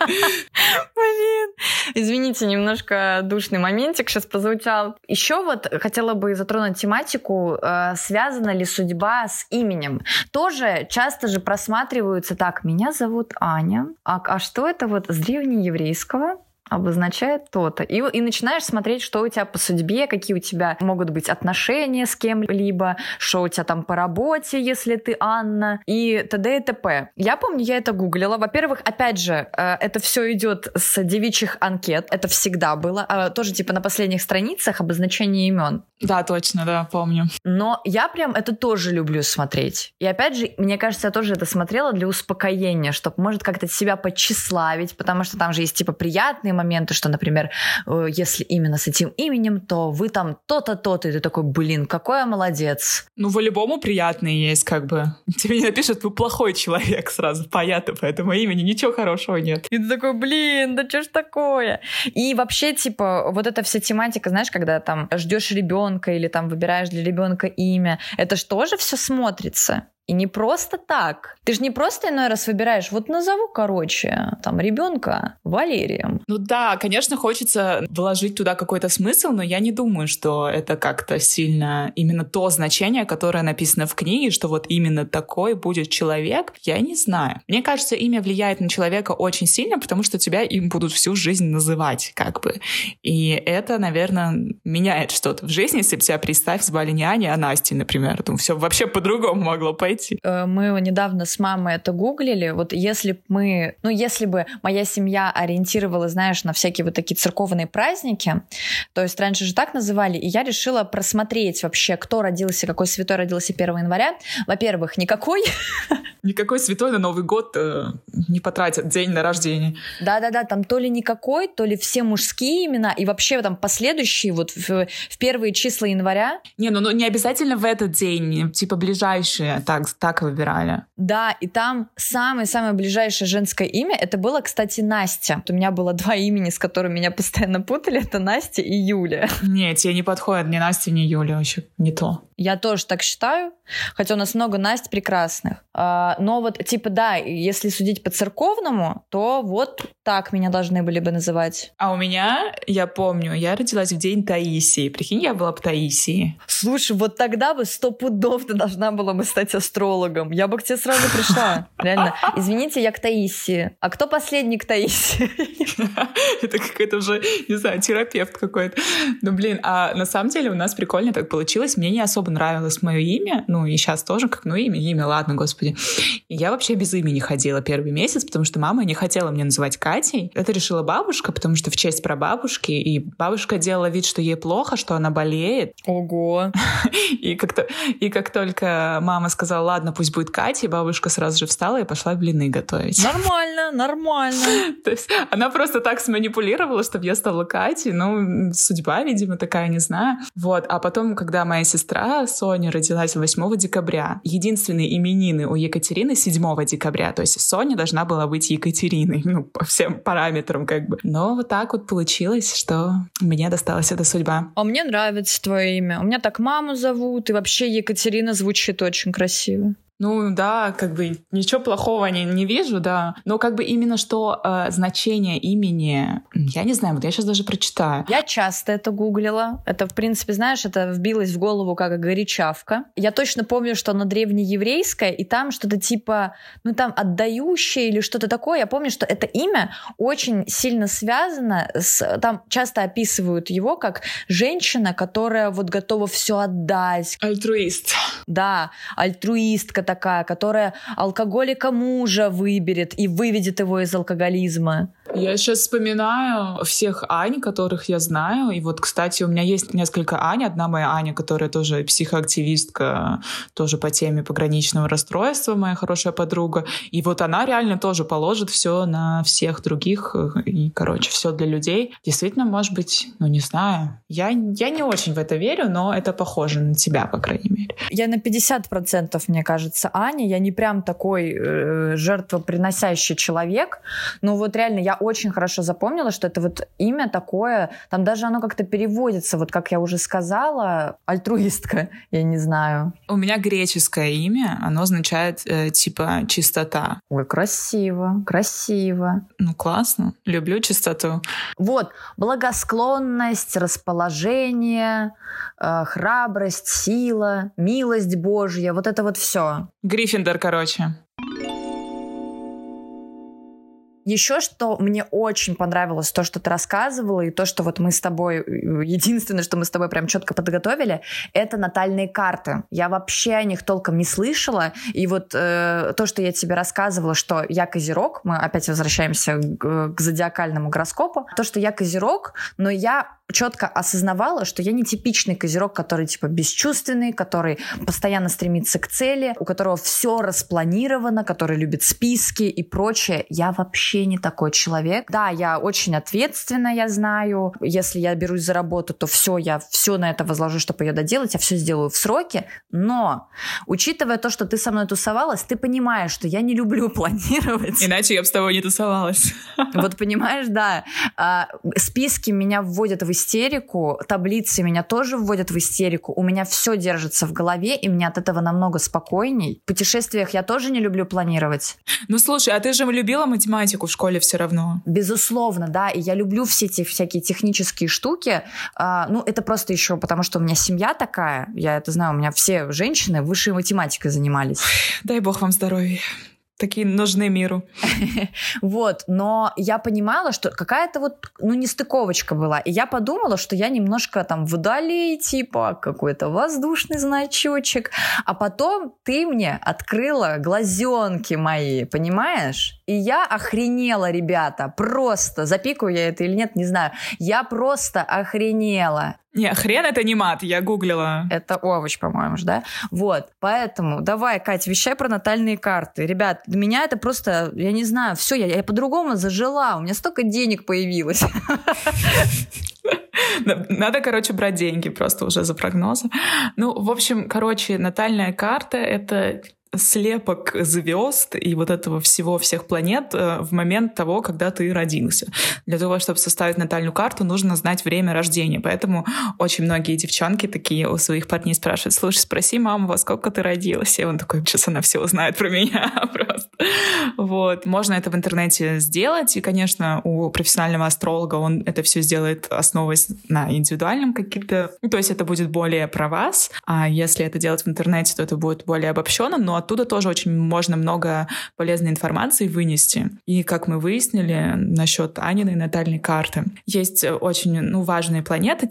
Блин. Извините, немножко душный моментик сейчас прозвучал. Еще вот хотела бы затронуть тематику, связана ли судьба с именем. Тоже часто же просматриваются так: меня зовут Аня, а что это вот с древнееврейского обозначает то-то. И начинаешь смотреть, что у тебя по судьбе, какие у тебя могут быть отношения с кем-либо, что у тебя там по работе, если ты Анна, и т.д. и т.п. Я помню, я это гуглила. Во-первых, опять же, это все идет с девичьих анкет. Это всегда было. Тоже типа на последних страницах обозначение имен. Да, точно, да, помню. Но я прям это тоже люблю смотреть. И опять же, мне кажется, я тоже это смотрела для успокоения, чтобы, может, как-то себя подчиславить, потому что там же есть типа приятные моменты, что, например, если именно с этим именем, то вы там то-то, то-то, и ты такой, блин, какой я молодец. Ну, по-любому приятные есть, как бы. Тебе не напишут, вы плохой человек сразу, понятно, по этому имени ничего хорошего нет. И ты такой, блин, да что ж такое? И вообще, типа, вот эта вся тематика, знаешь, когда там ждешь ребенка или там выбираешь для ребенка имя, это ж тоже все смотрится. И не просто так. Ты же не просто иной раз выбираешь, вот назову, короче, там, ребенка Валерием. Ну да, конечно, хочется вложить туда какой-то смысл, но я не думаю, что это как-то сильно именно то значение, которое написано в книге, что вот именно такой будет человек, я не знаю. Мне кажется, имя влияет на человека очень сильно, потому что тебя им будут всю жизнь называть, как бы. И это, наверное, меняет что-то в жизни, если бы тебя представь, звали не Аня, а Настей, например. Там все вообще по-другому могло пойти. Мы недавно с мамой это гуглили. Вот если бы моя семья ориентировалась, знаешь, на всякие вот такие церковные праздники, то есть раньше же так называли, и я решила просмотреть вообще, кто родился, какой святой родился 1 января. Во-первых, никакой. Никакой святой на Новый год не потратят день на рождение. Да-да-да, там то ли никакой, то ли все мужские имена, и вообще там последующие вот в первые числа января. Не, ну не обязательно в этот день, типа ближайшие так выбирали. Да, и там самое-самое ближайшее женское имя, это было, кстати, Настя. Вот у меня было 2 имени, с которыми меня постоянно путали, это Настя и Юля. Нет, тебе не подходит ни Настя, ни Юля, вообще не то. Я тоже так считаю, хотя у нас много Насть прекрасных. Но вот, типа, да, если судить по-церковному, то вот так меня должны были бы называть. А у меня, я помню, я родилась в день Таисии. Прикинь, я была бы Таисией. Слушай, вот тогда бы 100% ты должна была бы стать астрологом. Я бы к тебе сразу пришла. Реально. Извините, я к Таисии. А кто последний к Таисии? Это какой-то уже, не знаю, терапевт какой-то. Ну, блин, а на самом деле у нас прикольно так получилось. Мне не особо нравилось мое имя. Ну, и сейчас тоже, как, ну, имя, ладно, господи. И я вообще без имени ходила первый месяц, потому что мама не хотела мне называть Катей. Это решила бабушка, потому что в честь прабабушки. И бабушка делала вид, что ей плохо, что она болеет. Ого. И как только мама сказала, ладно, пусть будет Катя, бабушка сразу же встала и пошла блины готовить. Нормально. То есть она просто так сманипулировала, чтобы я стала Катей. Ну, судьба, видимо, такая, не знаю. Вот. А потом, когда моя сестра Соня родилась 8 декабря, единственные именины у Екатерины 7 декабря. То есть Соня должна была быть Екатериной. Ну, по всем параметрам как бы. Но вот так вот получилось, что мне досталась эта судьба. А мне нравится твое имя. У меня так маму зовут, и вообще Екатерина звучит очень красиво. Ну да, как бы ничего плохого не вижу, да. Но как бы именно что значение имени, я не знаю, вот я сейчас даже прочитаю. Я часто это гуглила. Это, в принципе, знаешь, это вбилось в голову как горячавка. Я точно помню, что оно древнееврейское, и там что-то типа, ну там отдающее или что-то такое. Я помню, что это имя очень сильно связано с... Там часто описывают его как женщина, которая вот готова все отдать. Альтруист. Да, альтруистка такая, которая алкоголика мужа выберет и выведет его из алкоголизма. Я сейчас вспоминаю всех Ань, которых я знаю. И вот, кстати, у меня есть несколько Ань. Одна моя Аня, которая тоже психоактивистка, тоже по теме пограничного расстройства, моя хорошая подруга. И вот она реально тоже положит все на всех других. И, короче, все для людей. Действительно, может быть, не знаю. Я не очень в это верю, но это похоже на тебя, по крайней мере. Я на 50%, мне кажется, Аня. Я не прям такой жертвоприносящий человек. Но вот реально я очень хорошо запомнила, что это вот имя такое, там даже оно как-то переводится, вот как я уже сказала, альтруистка, я не знаю. У меня греческое имя, оно означает типа чистота. Ой, красиво, красиво. Классно, люблю чистоту. Вот, благосклонность, расположение, храбрость, сила, милость Божья, вот это вот все. Гриффиндор, короче. Еще что мне очень понравилось, то, что ты рассказывала, и то, что вот мы с тобой, единственное, что мы с тобой прям четко подготовили, это натальные карты. Я вообще о них толком не слышала, и вот то, что я тебе рассказывала, что я Козерог, мы опять возвращаемся к зодиакальному гороскопу, то, что я Козерог, но я четко осознавала, что я не типичный Козерог, который типа бесчувственный, который постоянно стремится к цели, у которого все распланировано, который любит списки и прочее. Я вообще не такой человек. Да, я очень ответственна, я знаю. Если я берусь за работу, то я все на это возложу, чтобы ее доделать, я все сделаю в сроки. Но, учитывая то, что ты со мной тусовалась, ты понимаешь, что я не люблю планировать. Иначе я бы с тобой не тусовалась. Вот понимаешь, да. Списки меня вводят в истерику, таблицы меня тоже вводят в истерику, у меня все держится в голове, и мне от этого намного спокойней. В путешествиях я тоже не люблю планировать. Слушай, а ты же любила математику в школе все равно? Безусловно, да, и я люблю все эти всякие технические штуки. Это просто еще потому, что у меня семья такая, я это знаю, у меня все женщины высшей математикой занимались. Дай бог вам здоровья. Такие нужны миру. Вот, но я понимала, что какая-то вот, нестыковочка была. И я подумала, что я немножко там водолей, типа какой-то воздушный значочек. А потом ты мне открыла глазенки мои, понимаешь? И я охренела, ребята, просто. Запикаю я это или нет, не знаю. Я просто охренела. Не, хрен это не мат, я гуглила. Это овощ, по-моему же, да? Вот, поэтому давай, Кать, вещай про натальные карты. Ребят, для меня это просто, я не знаю, все, я по-другому зажила, у меня столько денег появилось. Надо, брать деньги просто уже за прогнозы. В общем, натальная карта — это слепок звезд и вот этого всех планет в момент того, когда ты родился. Для того, чтобы составить натальную карту, нужно знать время рождения. Поэтому очень многие девчонки такие у своих парней спрашивают: слушай, спроси маму, во сколько ты родилась? И он такой: сейчас она все узнает про меня просто. Вот. Можно это в интернете сделать. И, конечно, у профессионального астролога он это все сделает, основываясь на индивидуальном каких-то... То есть это будет более про вас. А если это делать в интернете, то это будет более обобщенно, но оттуда тоже очень можно много полезной информации вынести. И, как мы выяснили насчет Аниной натальной карты, есть очень важные планеты,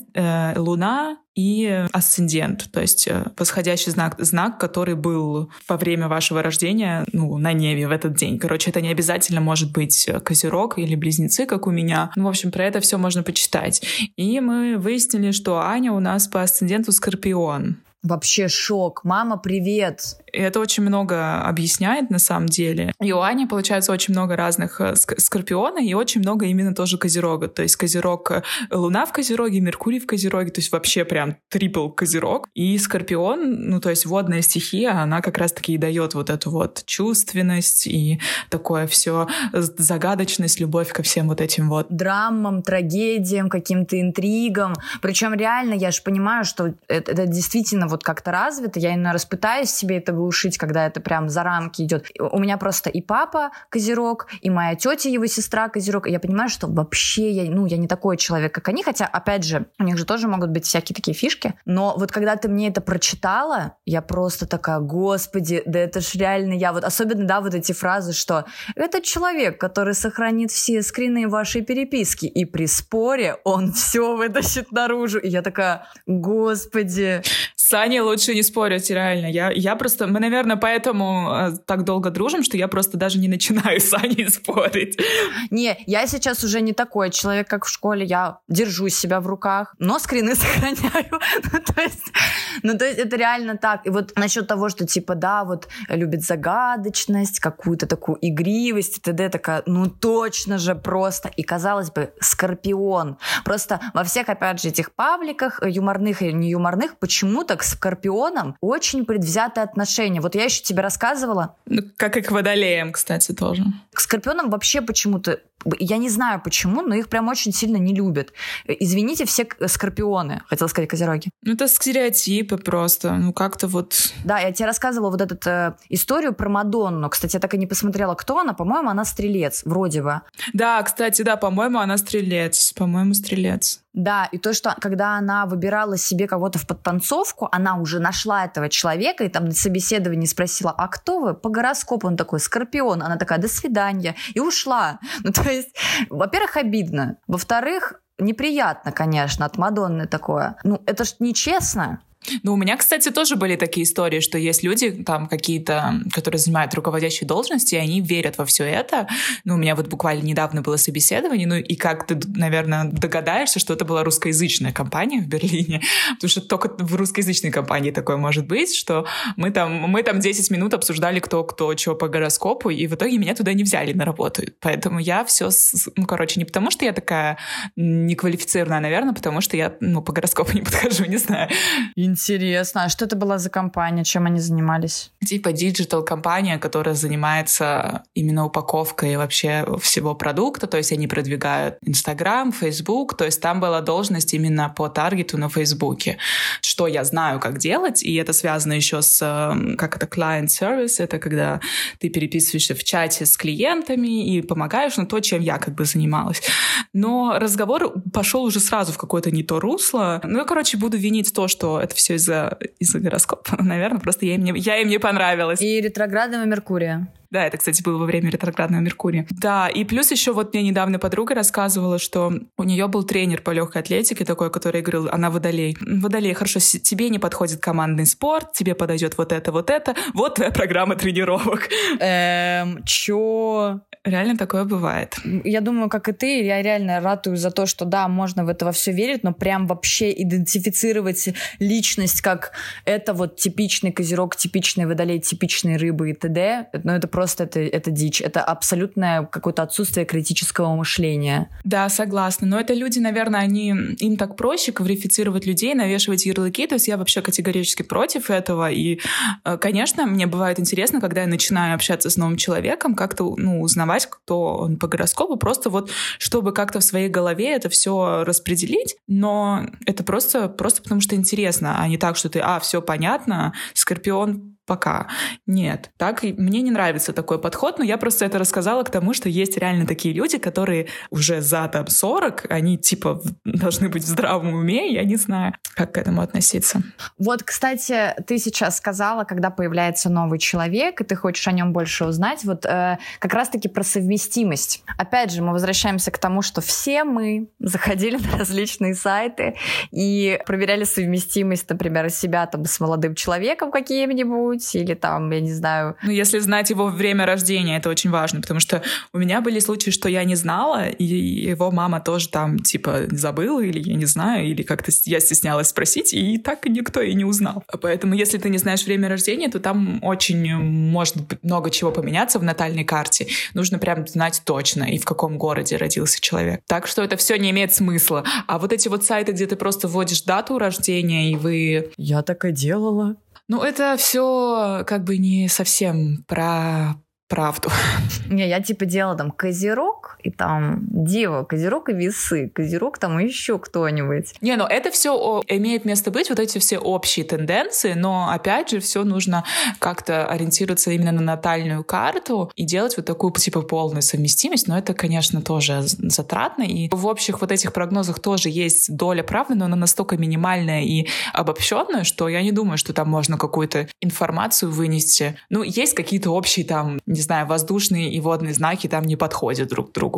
Луна и асцендент, то есть восходящий знак, который был во время вашего рождения, на небе в этот день. Это не обязательно может быть Козерог или Близнецы, как у меня. В общем, про это все можно почитать. И мы выяснили, что Аня у нас по асценденту Скорпион. Вообще шок. Мама, привет. И это очень много объясняет на самом деле. И у Ани, получается, очень много разных Скорпиона и очень много именно тоже Козерога. То есть Козерог, Луна в Козероге, Меркурий в Козероге, то есть вообще прям трипл Козерог. И Скорпион, то есть водная стихия, она как раз-таки и дает вот эту вот чувственность и такое все загадочность, любовь ко всем вот этим вот драмам, трагедиям, каким-то интригам. Причем реально я же понимаю, что это действительно вот как-то развито. Я иногда распытаюсь себе это глушить, когда это прям за рамки идет. У меня просто и папа Козерог, и моя тетя, его сестра Козерог. И я понимаю, что вообще я не такой человек, как они. Хотя, опять же, у них же тоже могут быть всякие такие фишки. Но вот когда ты мне это прочитала, я просто такая: господи, да это ж реально я. Вот особенно, да, вот эти фразы, что это человек, который сохранит все скрины вашей переписки, и при споре он все вытащит наружу. И я такая: господи. С Аней лучше не спорить, реально. Я просто... Мы, наверное, поэтому так долго дружим, что я просто даже не начинаю с Аней спорить. Не, я сейчас уже не такой человек, как в школе. Я держу себя в руках, но скрины сохраняю. Ну, то есть это реально так. И вот насчет того, что типа, да, вот любит загадочность, какую-то такую игривость, и т.д. такая, ну точно же просто. И, казалось бы, Скорпион. Просто во всех, опять же, этих пабликах, юморных и не юморных, почему-то к Скорпионам очень предвзятое отношение. Вот я еще тебе рассказывала. Ну, как и к Водолеям, кстати, тоже. К Скорпионам вообще почему-то, я не знаю почему, но их прям очень сильно не любят. Извините, все Скорпионы, хотела сказать Козероги. Ну, это стереотипы просто, ну, как-то вот... Да, я тебе рассказывала вот эту историю про Мадонну. Кстати, я так и не посмотрела, кто она. По-моему, она стрелец, вроде бы. Да, кстати, да, по-моему, она стрелец. По-моему, стрелец. Да, и то, что когда она выбирала себе кого-то в подтанцовку, она уже нашла этого человека, и там на собеседовании спросила, а кто вы? По гороскопу. Он такой, Скорпион. Она такая, до свидания. И ушла. Ну, то есть, во-первых, обидно. Во-вторых, неприятно, конечно, от Мадонны такое. Ну, это ж нечестно. Ну, у меня, кстати, тоже были такие истории, что есть люди там какие-то, которые занимают руководящие должности, и они верят во все это. Ну, у меня вот буквально недавно было собеседование, ну, и как ты, наверное, догадаешься, что это была русскоязычная компания в Берлине, потому что только в русскоязычной компании такое может быть, что мы там 10 минут обсуждали, кто чего по гороскопу, и в итоге меня туда не взяли на работу. Поэтому я все, ну, короче, не потому что я такая неквалифицированная, наверное, потому что я, ну, по гороскопу не подхожу, не знаю. Интересно. А что это была за компания? Чем они занимались? Типа диджитал-компания, которая занимается именно упаковкой вообще всего продукта. То есть они продвигают Инстаграм, Фейсбук. То есть там была должность именно по таргету на Фейсбуке. Что я знаю, как делать. И это связано еще с, как это, client service. Это когда ты переписываешься в чате с клиентами и помогаешь, ну, то, чем я как бы занималась. Но разговор пошел уже сразу в какое-то не то русло. Ну, я, короче, буду винить то, что это все из-за гороскопа. Наверное, просто я им не понравилась. И ретроградного Меркурия. Да, это, кстати, было во время ретроградного Меркурия. Да, и плюс еще вот мне недавно подруга рассказывала, что у нее был тренер по легкой атлетике такой, который говорил, она водолей. Водолей, хорошо, тебе не подходит командный спорт, тебе подойдет вот это, вот твоя программа тренировок. Чё? Реально такое бывает. Я думаю, как и ты, я реально ратую за то, что да, можно в это во все верить, но прям вообще идентифицировать личность как это вот типичный козерог, типичный водолей, типичные рыбы и т.д., ну это просто это дичь. Это абсолютное какое-то отсутствие критического мышления. Да, согласна. Но это люди, наверное, им так проще квалифицировать людей, навешивать ярлыки. То есть я вообще категорически против этого. И, конечно, мне бывает интересно, когда я начинаю общаться с новым человеком, как-то, ну, узнавать, кто он по гороскопу, просто вот, чтобы как-то в своей голове это все распределить. Но это просто потому, что интересно, а не так, что ты, все понятно, Скорпион, пока. Нет. Так мне не нравится такой подход, но я просто это рассказала к тому, что есть реально такие люди, которые уже за там 40, они типа должны быть в здравом уме, я не знаю, как к этому относиться. Вот, кстати, ты сейчас сказала, когда появляется новый человек, и ты хочешь о нем больше узнать, вот как раз-таки про совместимость. Опять же, мы возвращаемся к тому, что все мы заходили на различные сайты и проверяли совместимость, например, себя там с молодым человеком каким-нибудь, или там, я не знаю... Ну, если знать его время рождения, это очень важно, потому что у меня были случаи, что я не знала, и его мама тоже там, типа, забыла, или я не знаю, или как-то я стеснялась спросить, и так никто и не узнал. Поэтому, если ты не знаешь время рождения, то там очень может много чего поменяться в натальной карте. Нужно прям знать точно, и в каком городе родился человек. Так что это все не имеет смысла. А вот эти вот сайты, где ты просто вводишь дату рождения, и вы... Я так и делала. Ну, это все как бы не совсем про правду. Не, я типа делала там Козерог и там Дева, Козерог и Весы, Козерог там и еще кто-нибудь. Не, ну это все имеет место быть, вот эти все общие тенденции, но опять же все нужно как-то ориентироваться именно на натальную карту и делать вот такую типа полную совместимость, но это, конечно, тоже затратно, и в общих вот этих прогнозах тоже есть доля правды, но она настолько минимальная и обобщенная, что я не думаю, что там можно какую-то информацию вынести. Ну, есть какие-то общие там, не знаю, воздушные и водные знаки там не подходят друг к другу.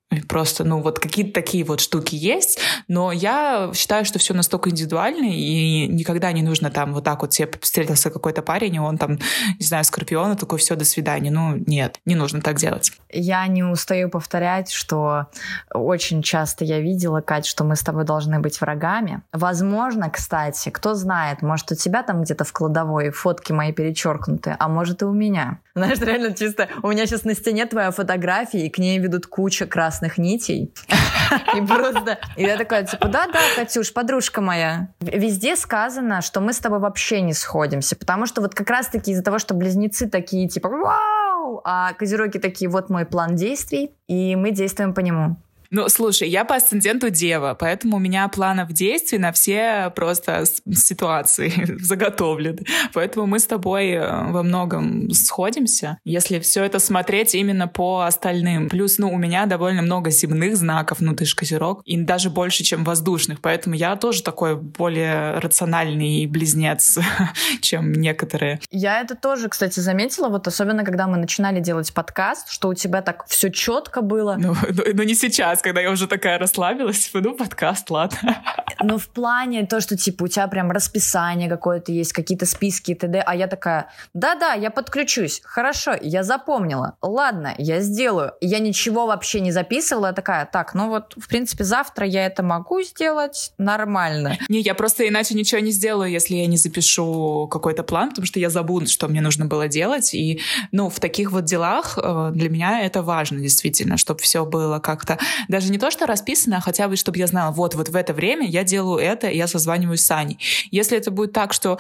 Просто, вот какие-то такие вот штуки есть, но я считаю, что все настолько индивидуально, и никогда не нужно там вот так вот тебе встретился какой-то парень, и он там, не знаю, скорпион, и такой, все, до свидания. Нет, не нужно так делать. Я не устаю повторять, что очень часто я видела, Кать, что мы с тобой должны быть врагами. Возможно, кстати, кто знает, может, у тебя там где-то в кладовой фотки мои перечеркнуты, а может и у меня. Знаешь, реально чисто, у меня сейчас на стене твоя фотография, и к ней ведут куча красных нитей. И просто... И я такая, типа, да-да, Катюш, подружка моя. Везде сказано, что мы с тобой вообще не сходимся, потому что вот как раз-таки из-за того, что близнецы такие, типа, вау, а козероги такие, вот мой план действий, и мы действуем по нему. Слушай, я по асценденту Дева, поэтому у меня планов действий на все просто ситуации заготовлены. Поэтому мы с тобой во многом сходимся, если все это смотреть именно по остальным. Плюс, у меня довольно много земных знаков, ты ж козерог, и даже больше, чем воздушных. Поэтому я тоже такой более рациональный близнец, чем некоторые. Я это тоже, кстати, заметила, вот особенно, когда мы начинали делать подкаст, что у тебя так все четко было. Не сейчас, когда я уже такая расслабилась, подкаст, ладно. В плане то, что, типа, у тебя прям расписание какое-то есть, какие-то списки и т.д., а я такая, да-да, я подключусь, хорошо, я запомнила, ладно, я сделаю. Я ничего вообще не записывала, я такая, так, в принципе, завтра я это могу сделать нормально. Я просто иначе ничего не сделаю, если я не запишу какой-то план, потому что я забуду, что мне нужно было делать, и, в таких вот делах для меня это важно, действительно, чтобы все было как-то, даже не то, что расписано, а хотя бы, чтобы я знала, вот в это время я делаю это, и я созваниваюсь с Аней. Если это будет так, что,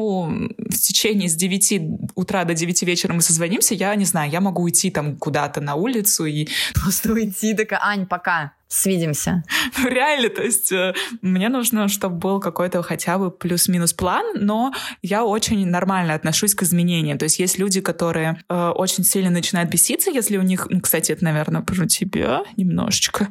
в течение с 9 утра до 9 вечера мы созвонимся, я не знаю, я могу уйти там куда-то на улицу и... Просто уйти, такая, Ань, пока. Свидимся. Реально, то есть мне нужно, чтобы был какой-то хотя бы плюс-минус план, но я очень нормально отношусь к изменениям. То есть есть люди, которые очень сильно начинают беситься, если у них, кстати, это, наверное, про тебя немножечко,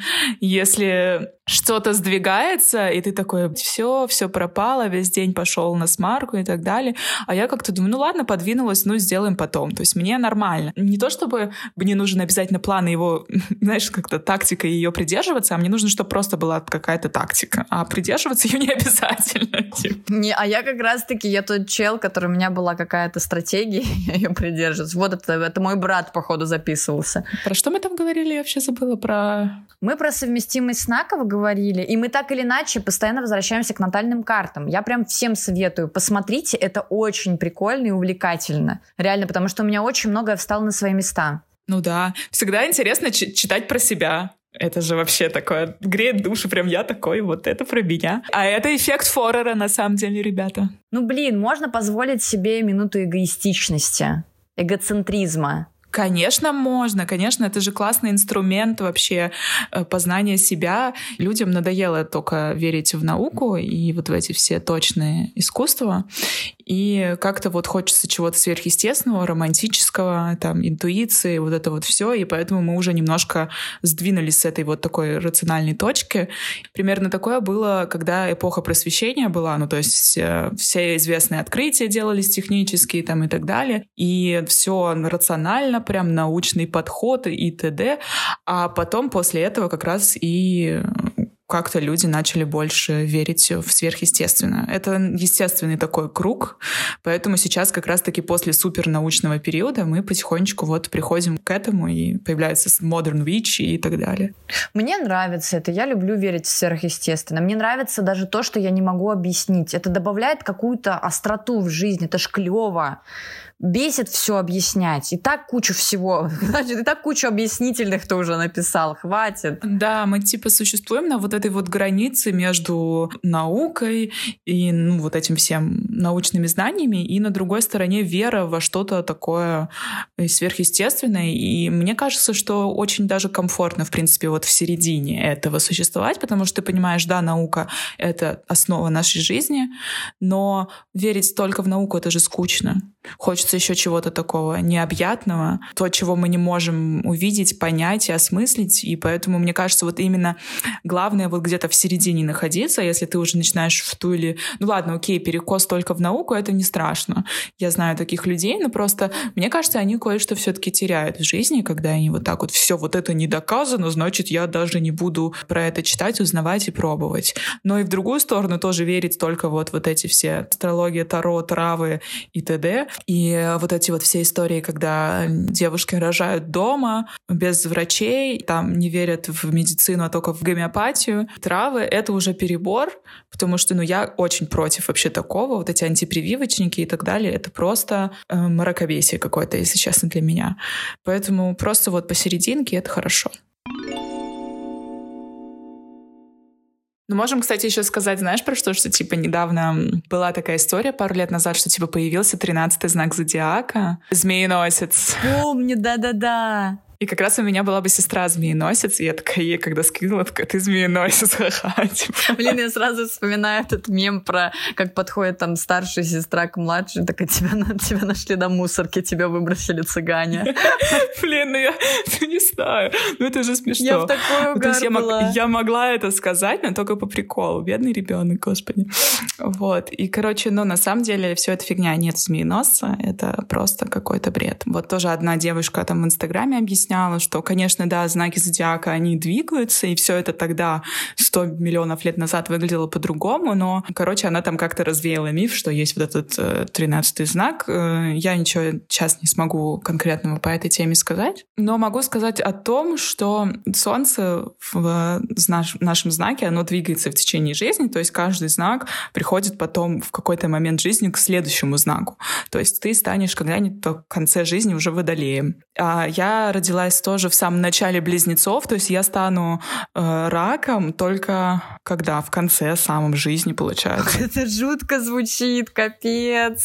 если что-то сдвигается, и ты такой, все пропало, весь день пошел на смарку и так далее. А я как-то думаю, ладно, подвинулась, сделаем потом. То есть мне нормально. Не то, чтобы мне нужен обязательно план, и его, знаешь, как-то тактика ее придерживаться, а мне нужно, чтобы просто была какая-то тактика. А придерживаться ее не обязательно. Не, а я как раз-таки, я тот чел, который у меня была какая-то стратегия, я ее придерживаюсь. Вот это мой брат, походу, записывался. Про что мы там говорили? Я вообще забыла Мы про совместимость знаков говорили, и мы так или иначе постоянно возвращаемся к натальным картам. Я прям всем советую, посмотрите, это очень прикольно и увлекательно. Реально, потому что у меня очень многое встало на свои места. Да, всегда интересно читать про себя. Это же вообще такое греет душу, прям я такой, вот это про меня. А это эффект Форера, на самом деле, ребята. Можно позволить себе минуту эгоистичности, эгоцентризма. Конечно, можно. Конечно, это же классный инструмент вообще познания себя. Людям надоело только верить в науку и вот в эти все точные искусства. И как-то хочется чего-то сверхъестественного, романтического, интуиции, вот это все. И поэтому мы уже немножко сдвинулись с этой такой рациональной точки. Примерно такое было, когда эпоха просвещения была. То есть все известные открытия делались технические и так далее. И все рационально, прям научный подход и т.д. А потом после этого как раз и как-то люди начали больше верить в сверхъестественное. Это естественный такой круг, поэтому сейчас как раз-таки после супернаучного периода мы потихонечку приходим к этому, и появляется Modern Witch и так далее. Мне нравится это, я люблю верить в сверхъестественное. Мне нравится даже то, что я не могу объяснить. Это добавляет какую-то остроту в жизнь, это ж клево. Бесит все объяснять. И так кучу всего. Значит, и так кучу объяснительных ты уже написал. Хватит. Да, мы существуем на этой границе между наукой и этим всем научными знаниями, и на другой стороне вера во что-то такое сверхъестественное. И мне кажется, что очень даже комфортно, в принципе, в середине этого существовать, потому что ты понимаешь, да, наука — это основа нашей жизни, но верить только в науку — это же скучно. Хочется еще чего-то такого необъятного, то, чего мы не можем увидеть, понять и осмыслить. И поэтому, мне кажется, именно главное главное вот где-то в середине находиться, если ты уже начинаешь в ту или... Ну ладно, окей, перекос только в науку, это не страшно. Я знаю таких людей, но просто, мне кажется, они кое-что все-таки теряют в жизни, когда они вот так вот все вот это не доказано, значит, я даже не буду про это читать, узнавать и пробовать. Но и в другую сторону тоже верить только вот эти все астрология, таро, травы и т.д. И вот эти вот все истории, когда девушки рожают дома, без врачей, там не верят в медицину, а только в гомеопатию. Травы — это уже перебор, потому что, я очень против вообще такого. Вот эти антипрививочники и так далее, это просто мракобесие какое-то, если честно, для меня. Поэтому просто вот посерединке это хорошо. Можем, кстати, еще сказать, знаешь, про что типа недавно была такая история пару лет назад, что типа появился 13-й знак зодиака, змееносец. Помню, да-да-да. И как раз у меня была бы сестра змееносец, и я такая ей, когда скинула, такая, ты змееносец, ха-ха. Типа. Блин, я сразу вспоминаю этот мем про, как подходит там старшая сестра к младшей, такая, тебя нашли на мусорке, тебя выбросили цыгане. Блин, я не знаю, это же смешно. Я в такой угар была. Я могла это сказать, но только по приколу. Бедный ребенок, господи. Вот. И, короче, на самом деле все это фигня. Нет змееносца, это просто какой-то бред. Вот тоже одна девушка там в Инстаграме объясняла, что, конечно, да, знаки зодиака, они двигаются, и все это тогда 100 миллионов лет назад выглядело по-другому, но, короче, она там как-то развеяла миф, что есть вот этот 13-й знак. Я ничего сейчас не смогу конкретного по этой теме сказать, но могу сказать о том, что Солнце в нашем знаке, оно двигается в течение жизни, то есть каждый знак приходит потом в какой-то момент жизни к следующему знаку. То есть ты станешь когда-нибудь в конце жизни уже водолеем. А я родилась тоже в самом начале близнецов, то есть я стану раком только когда? В конце самом жизни, получается. Это жутко звучит, капец.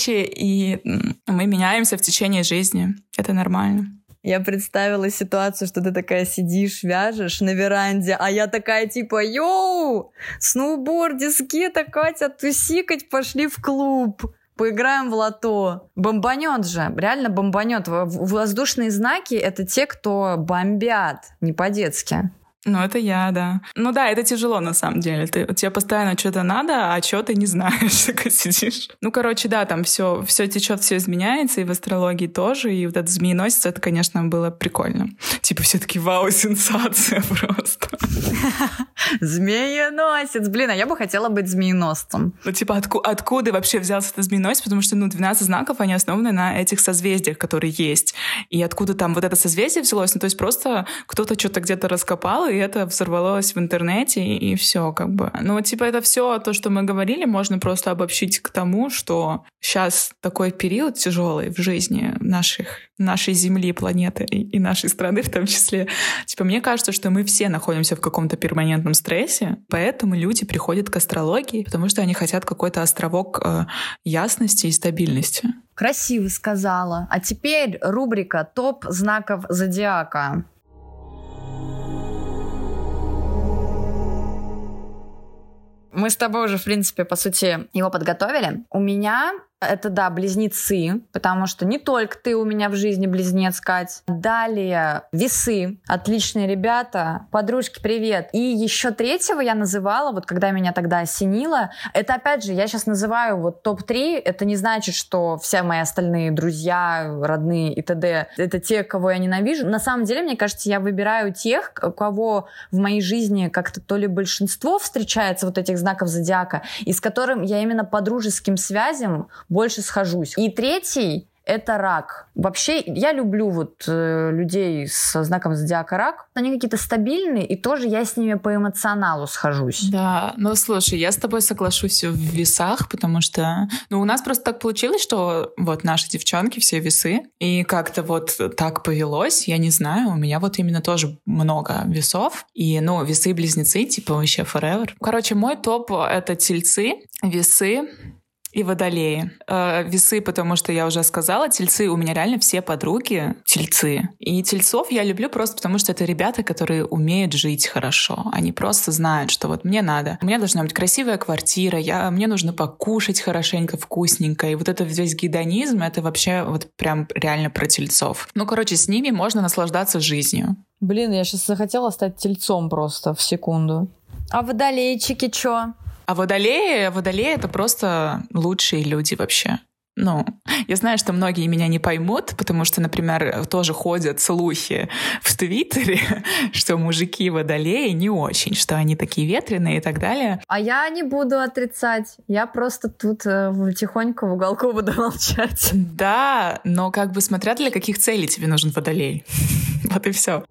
И мы меняемся в течение жизни. Это нормально. Я представила ситуацию, что ты такая сидишь, вяжешь на веранде, а я такая типа, йоу, сноуборд, скейт, Катя, тусикать, пошли в клуб. Поиграем в лото. Бомбанет же, реально бомбанет. Воздушные знаки — это те, кто бомбят, не по-детски. Это я, да. Да, это тяжело на самом деле. Тебе постоянно что-то надо, а что ты не знаешь, такой сидишь. Да, там все течет, все изменяется, и в астрологии тоже, и вот этот змееносец, это, конечно, было прикольно. Типа все таки вау, сенсация просто. Змееносец. Блин, а я бы хотела быть змееносцем. Откуда вообще взялся этот змееносец? Потому что, 12 знаков, они основаны на этих созвездиях, которые есть. И откуда там вот это созвездие взялось? То есть просто кто-то что-то где-то раскопал, и это взорвалось в интернете, и все как бы. Это все то, что мы говорили, можно просто обобщить к тому, что сейчас такой период тяжелый в жизни нашей Земли, планеты и нашей страны в том числе. Мне кажется, что мы все находимся в каком-то перманентном стрессе, поэтому люди приходят к астрологии, потому что они хотят какой-то островок ясности и стабильности. Красиво сказала. А теперь рубрика «Топ знаков зодиака». Мы с тобой уже, в принципе, по сути, его подготовили. У меня это, да, близнецы, потому что не только ты у меня в жизни близнец, Кать. Далее весы, отличные ребята, подружки, привет. И еще третьего я называла, вот когда меня тогда осенило, это, опять же, я сейчас называю вот топ-3, это не значит, что все мои остальные друзья, родные и т.д. это те, кого я ненавижу. На самом деле, мне кажется, я выбираю тех, у кого в моей жизни как-то то ли большинство встречается вот этих знаков зодиака, и с которым я именно по дружеским связям больше схожусь. И третий — это рак. Вообще, я люблю людей со знаком зодиака рак. Они какие-то стабильные, и тоже я с ними по эмоционалу схожусь. Да, слушай, я с тобой соглашусь в весах, потому что у нас просто так получилось, что наши девчонки все весы, и как-то так повелось, я не знаю, у меня именно тоже много весов, и, весы-близнецы, типа вообще forever. Короче, мой топ — это тельцы, весы и водолеи. Весы, потому что я уже сказала, тельцы, у меня реально все подруги тельцы. И тельцов я люблю просто потому, что это ребята, которые умеют жить хорошо. Они просто знают, что мне надо. У меня должна быть красивая квартира, мне нужно покушать хорошенько, вкусненько. И это весь гедонизм, это вообще прям реально про тельцов. С ними можно наслаждаться жизнью. Блин, я сейчас захотела стать тельцом просто в секунду. А водолейчики чё? А водолеи — это просто лучшие люди вообще. Ну, я знаю, что многие меня не поймут, потому что, например, тоже ходят слухи в Твиттере, что мужики водолеи не очень, что они такие ветреные и так далее. А я не буду отрицать. Я просто тут тихонько в уголку буду молчать. Да, но как бы смотря для каких целей тебе нужен водолей. Вот и все.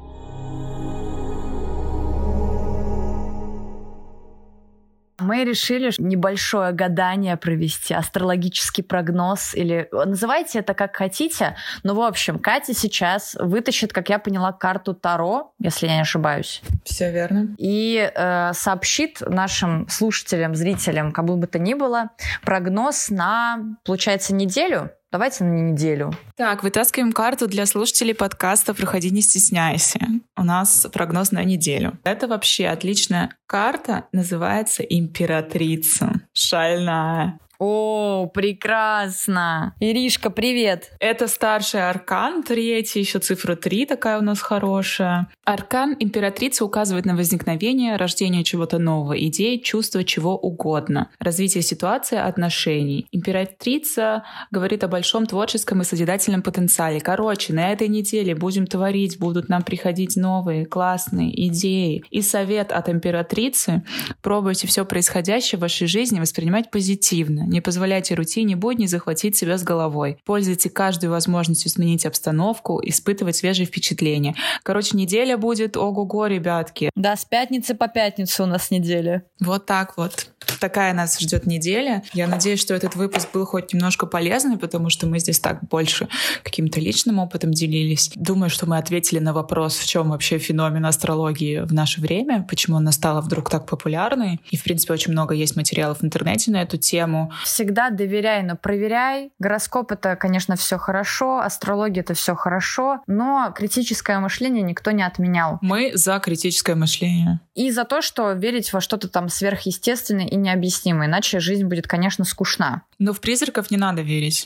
Мы решили небольшое гадание провести, астрологический прогноз, или называйте это как хотите. Но, в общем, Катя сейчас вытащит, как я поняла, карту Таро, если я не ошибаюсь. Все верно. И сообщит нашим слушателям, зрителям, кому бы то ни было, прогноз на, получается, неделю. Давайте на неделю. Так, вытаскиваем карту для слушателей подкаста «Проходи, не стесняйся». У нас прогноз на неделю. Это вообще отличная карта, называется «Императрица». Шальная. О, прекрасно! Иришка, привет! Это старший аркан, третий, еще цифра 3 такая у нас хорошая. Аркан императрицы указывает на возникновение, рождение чего-то нового, идей, чувства, чего угодно, развитие ситуации, отношений. Императрица говорит о большом творческом и созидательном потенциале. Короче, на этой неделе будем творить, будут нам приходить новые классные идеи. И совет от императрицы: пробуйте все происходящее в вашей жизни воспринимать позитивно. Не позволяйте рутине будней захватить себя с головой. Пользуйте каждую возможностью сменить обстановку, испытывать свежие впечатления. Короче, неделя будет ого-го, ребятки. Да, с пятницы по пятницу у нас неделя. Вот так вот. Такая нас ждет неделя. Я надеюсь, что этот выпуск был хоть немножко полезный, потому что мы здесь так больше каким-то личным опытом делились. Думаю, что мы ответили на вопрос, в чем вообще феномен астрологии в наше время, почему она стала вдруг так популярной. И, в принципе, очень много есть материалов в интернете на эту тему. Всегда доверяй, но проверяй. Гороскоп — это, конечно, все хорошо, астрология — это все хорошо, но критическое мышление никто не отменял. Мы за критическое мышление. И за то, что верить во что-то там сверхъестественное и необъяснимое, иначе жизнь будет, конечно, скучна. Но в призраков не надо верить.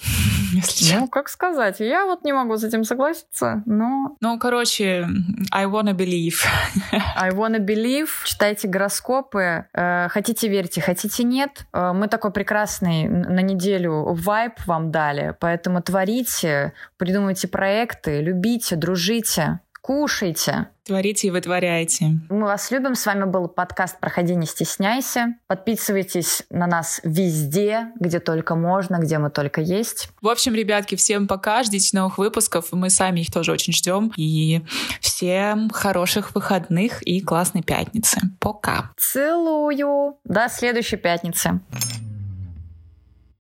Ну, как сказать, я вот не могу с этим согласиться, но... Ну, короче, I wanna believe. I wanna believe. Читайте гороскопы. Хотите — верьте, хотите — нет. Мы такой прекрасный на неделю вайб вам дали, поэтому творите, придумывайте проекты, любите, дружите, кушайте. Творите и вытворяйте. Мы вас любим. С вами был подкаст «Проходи, не стесняйся». Подписывайтесь на нас везде, где только можно, где мы только есть. В общем, ребятки, всем пока. Ждите новых выпусков. Мы сами их тоже очень ждем. И всем хороших выходных и классной пятницы. Пока. Целую. До следующей пятницы.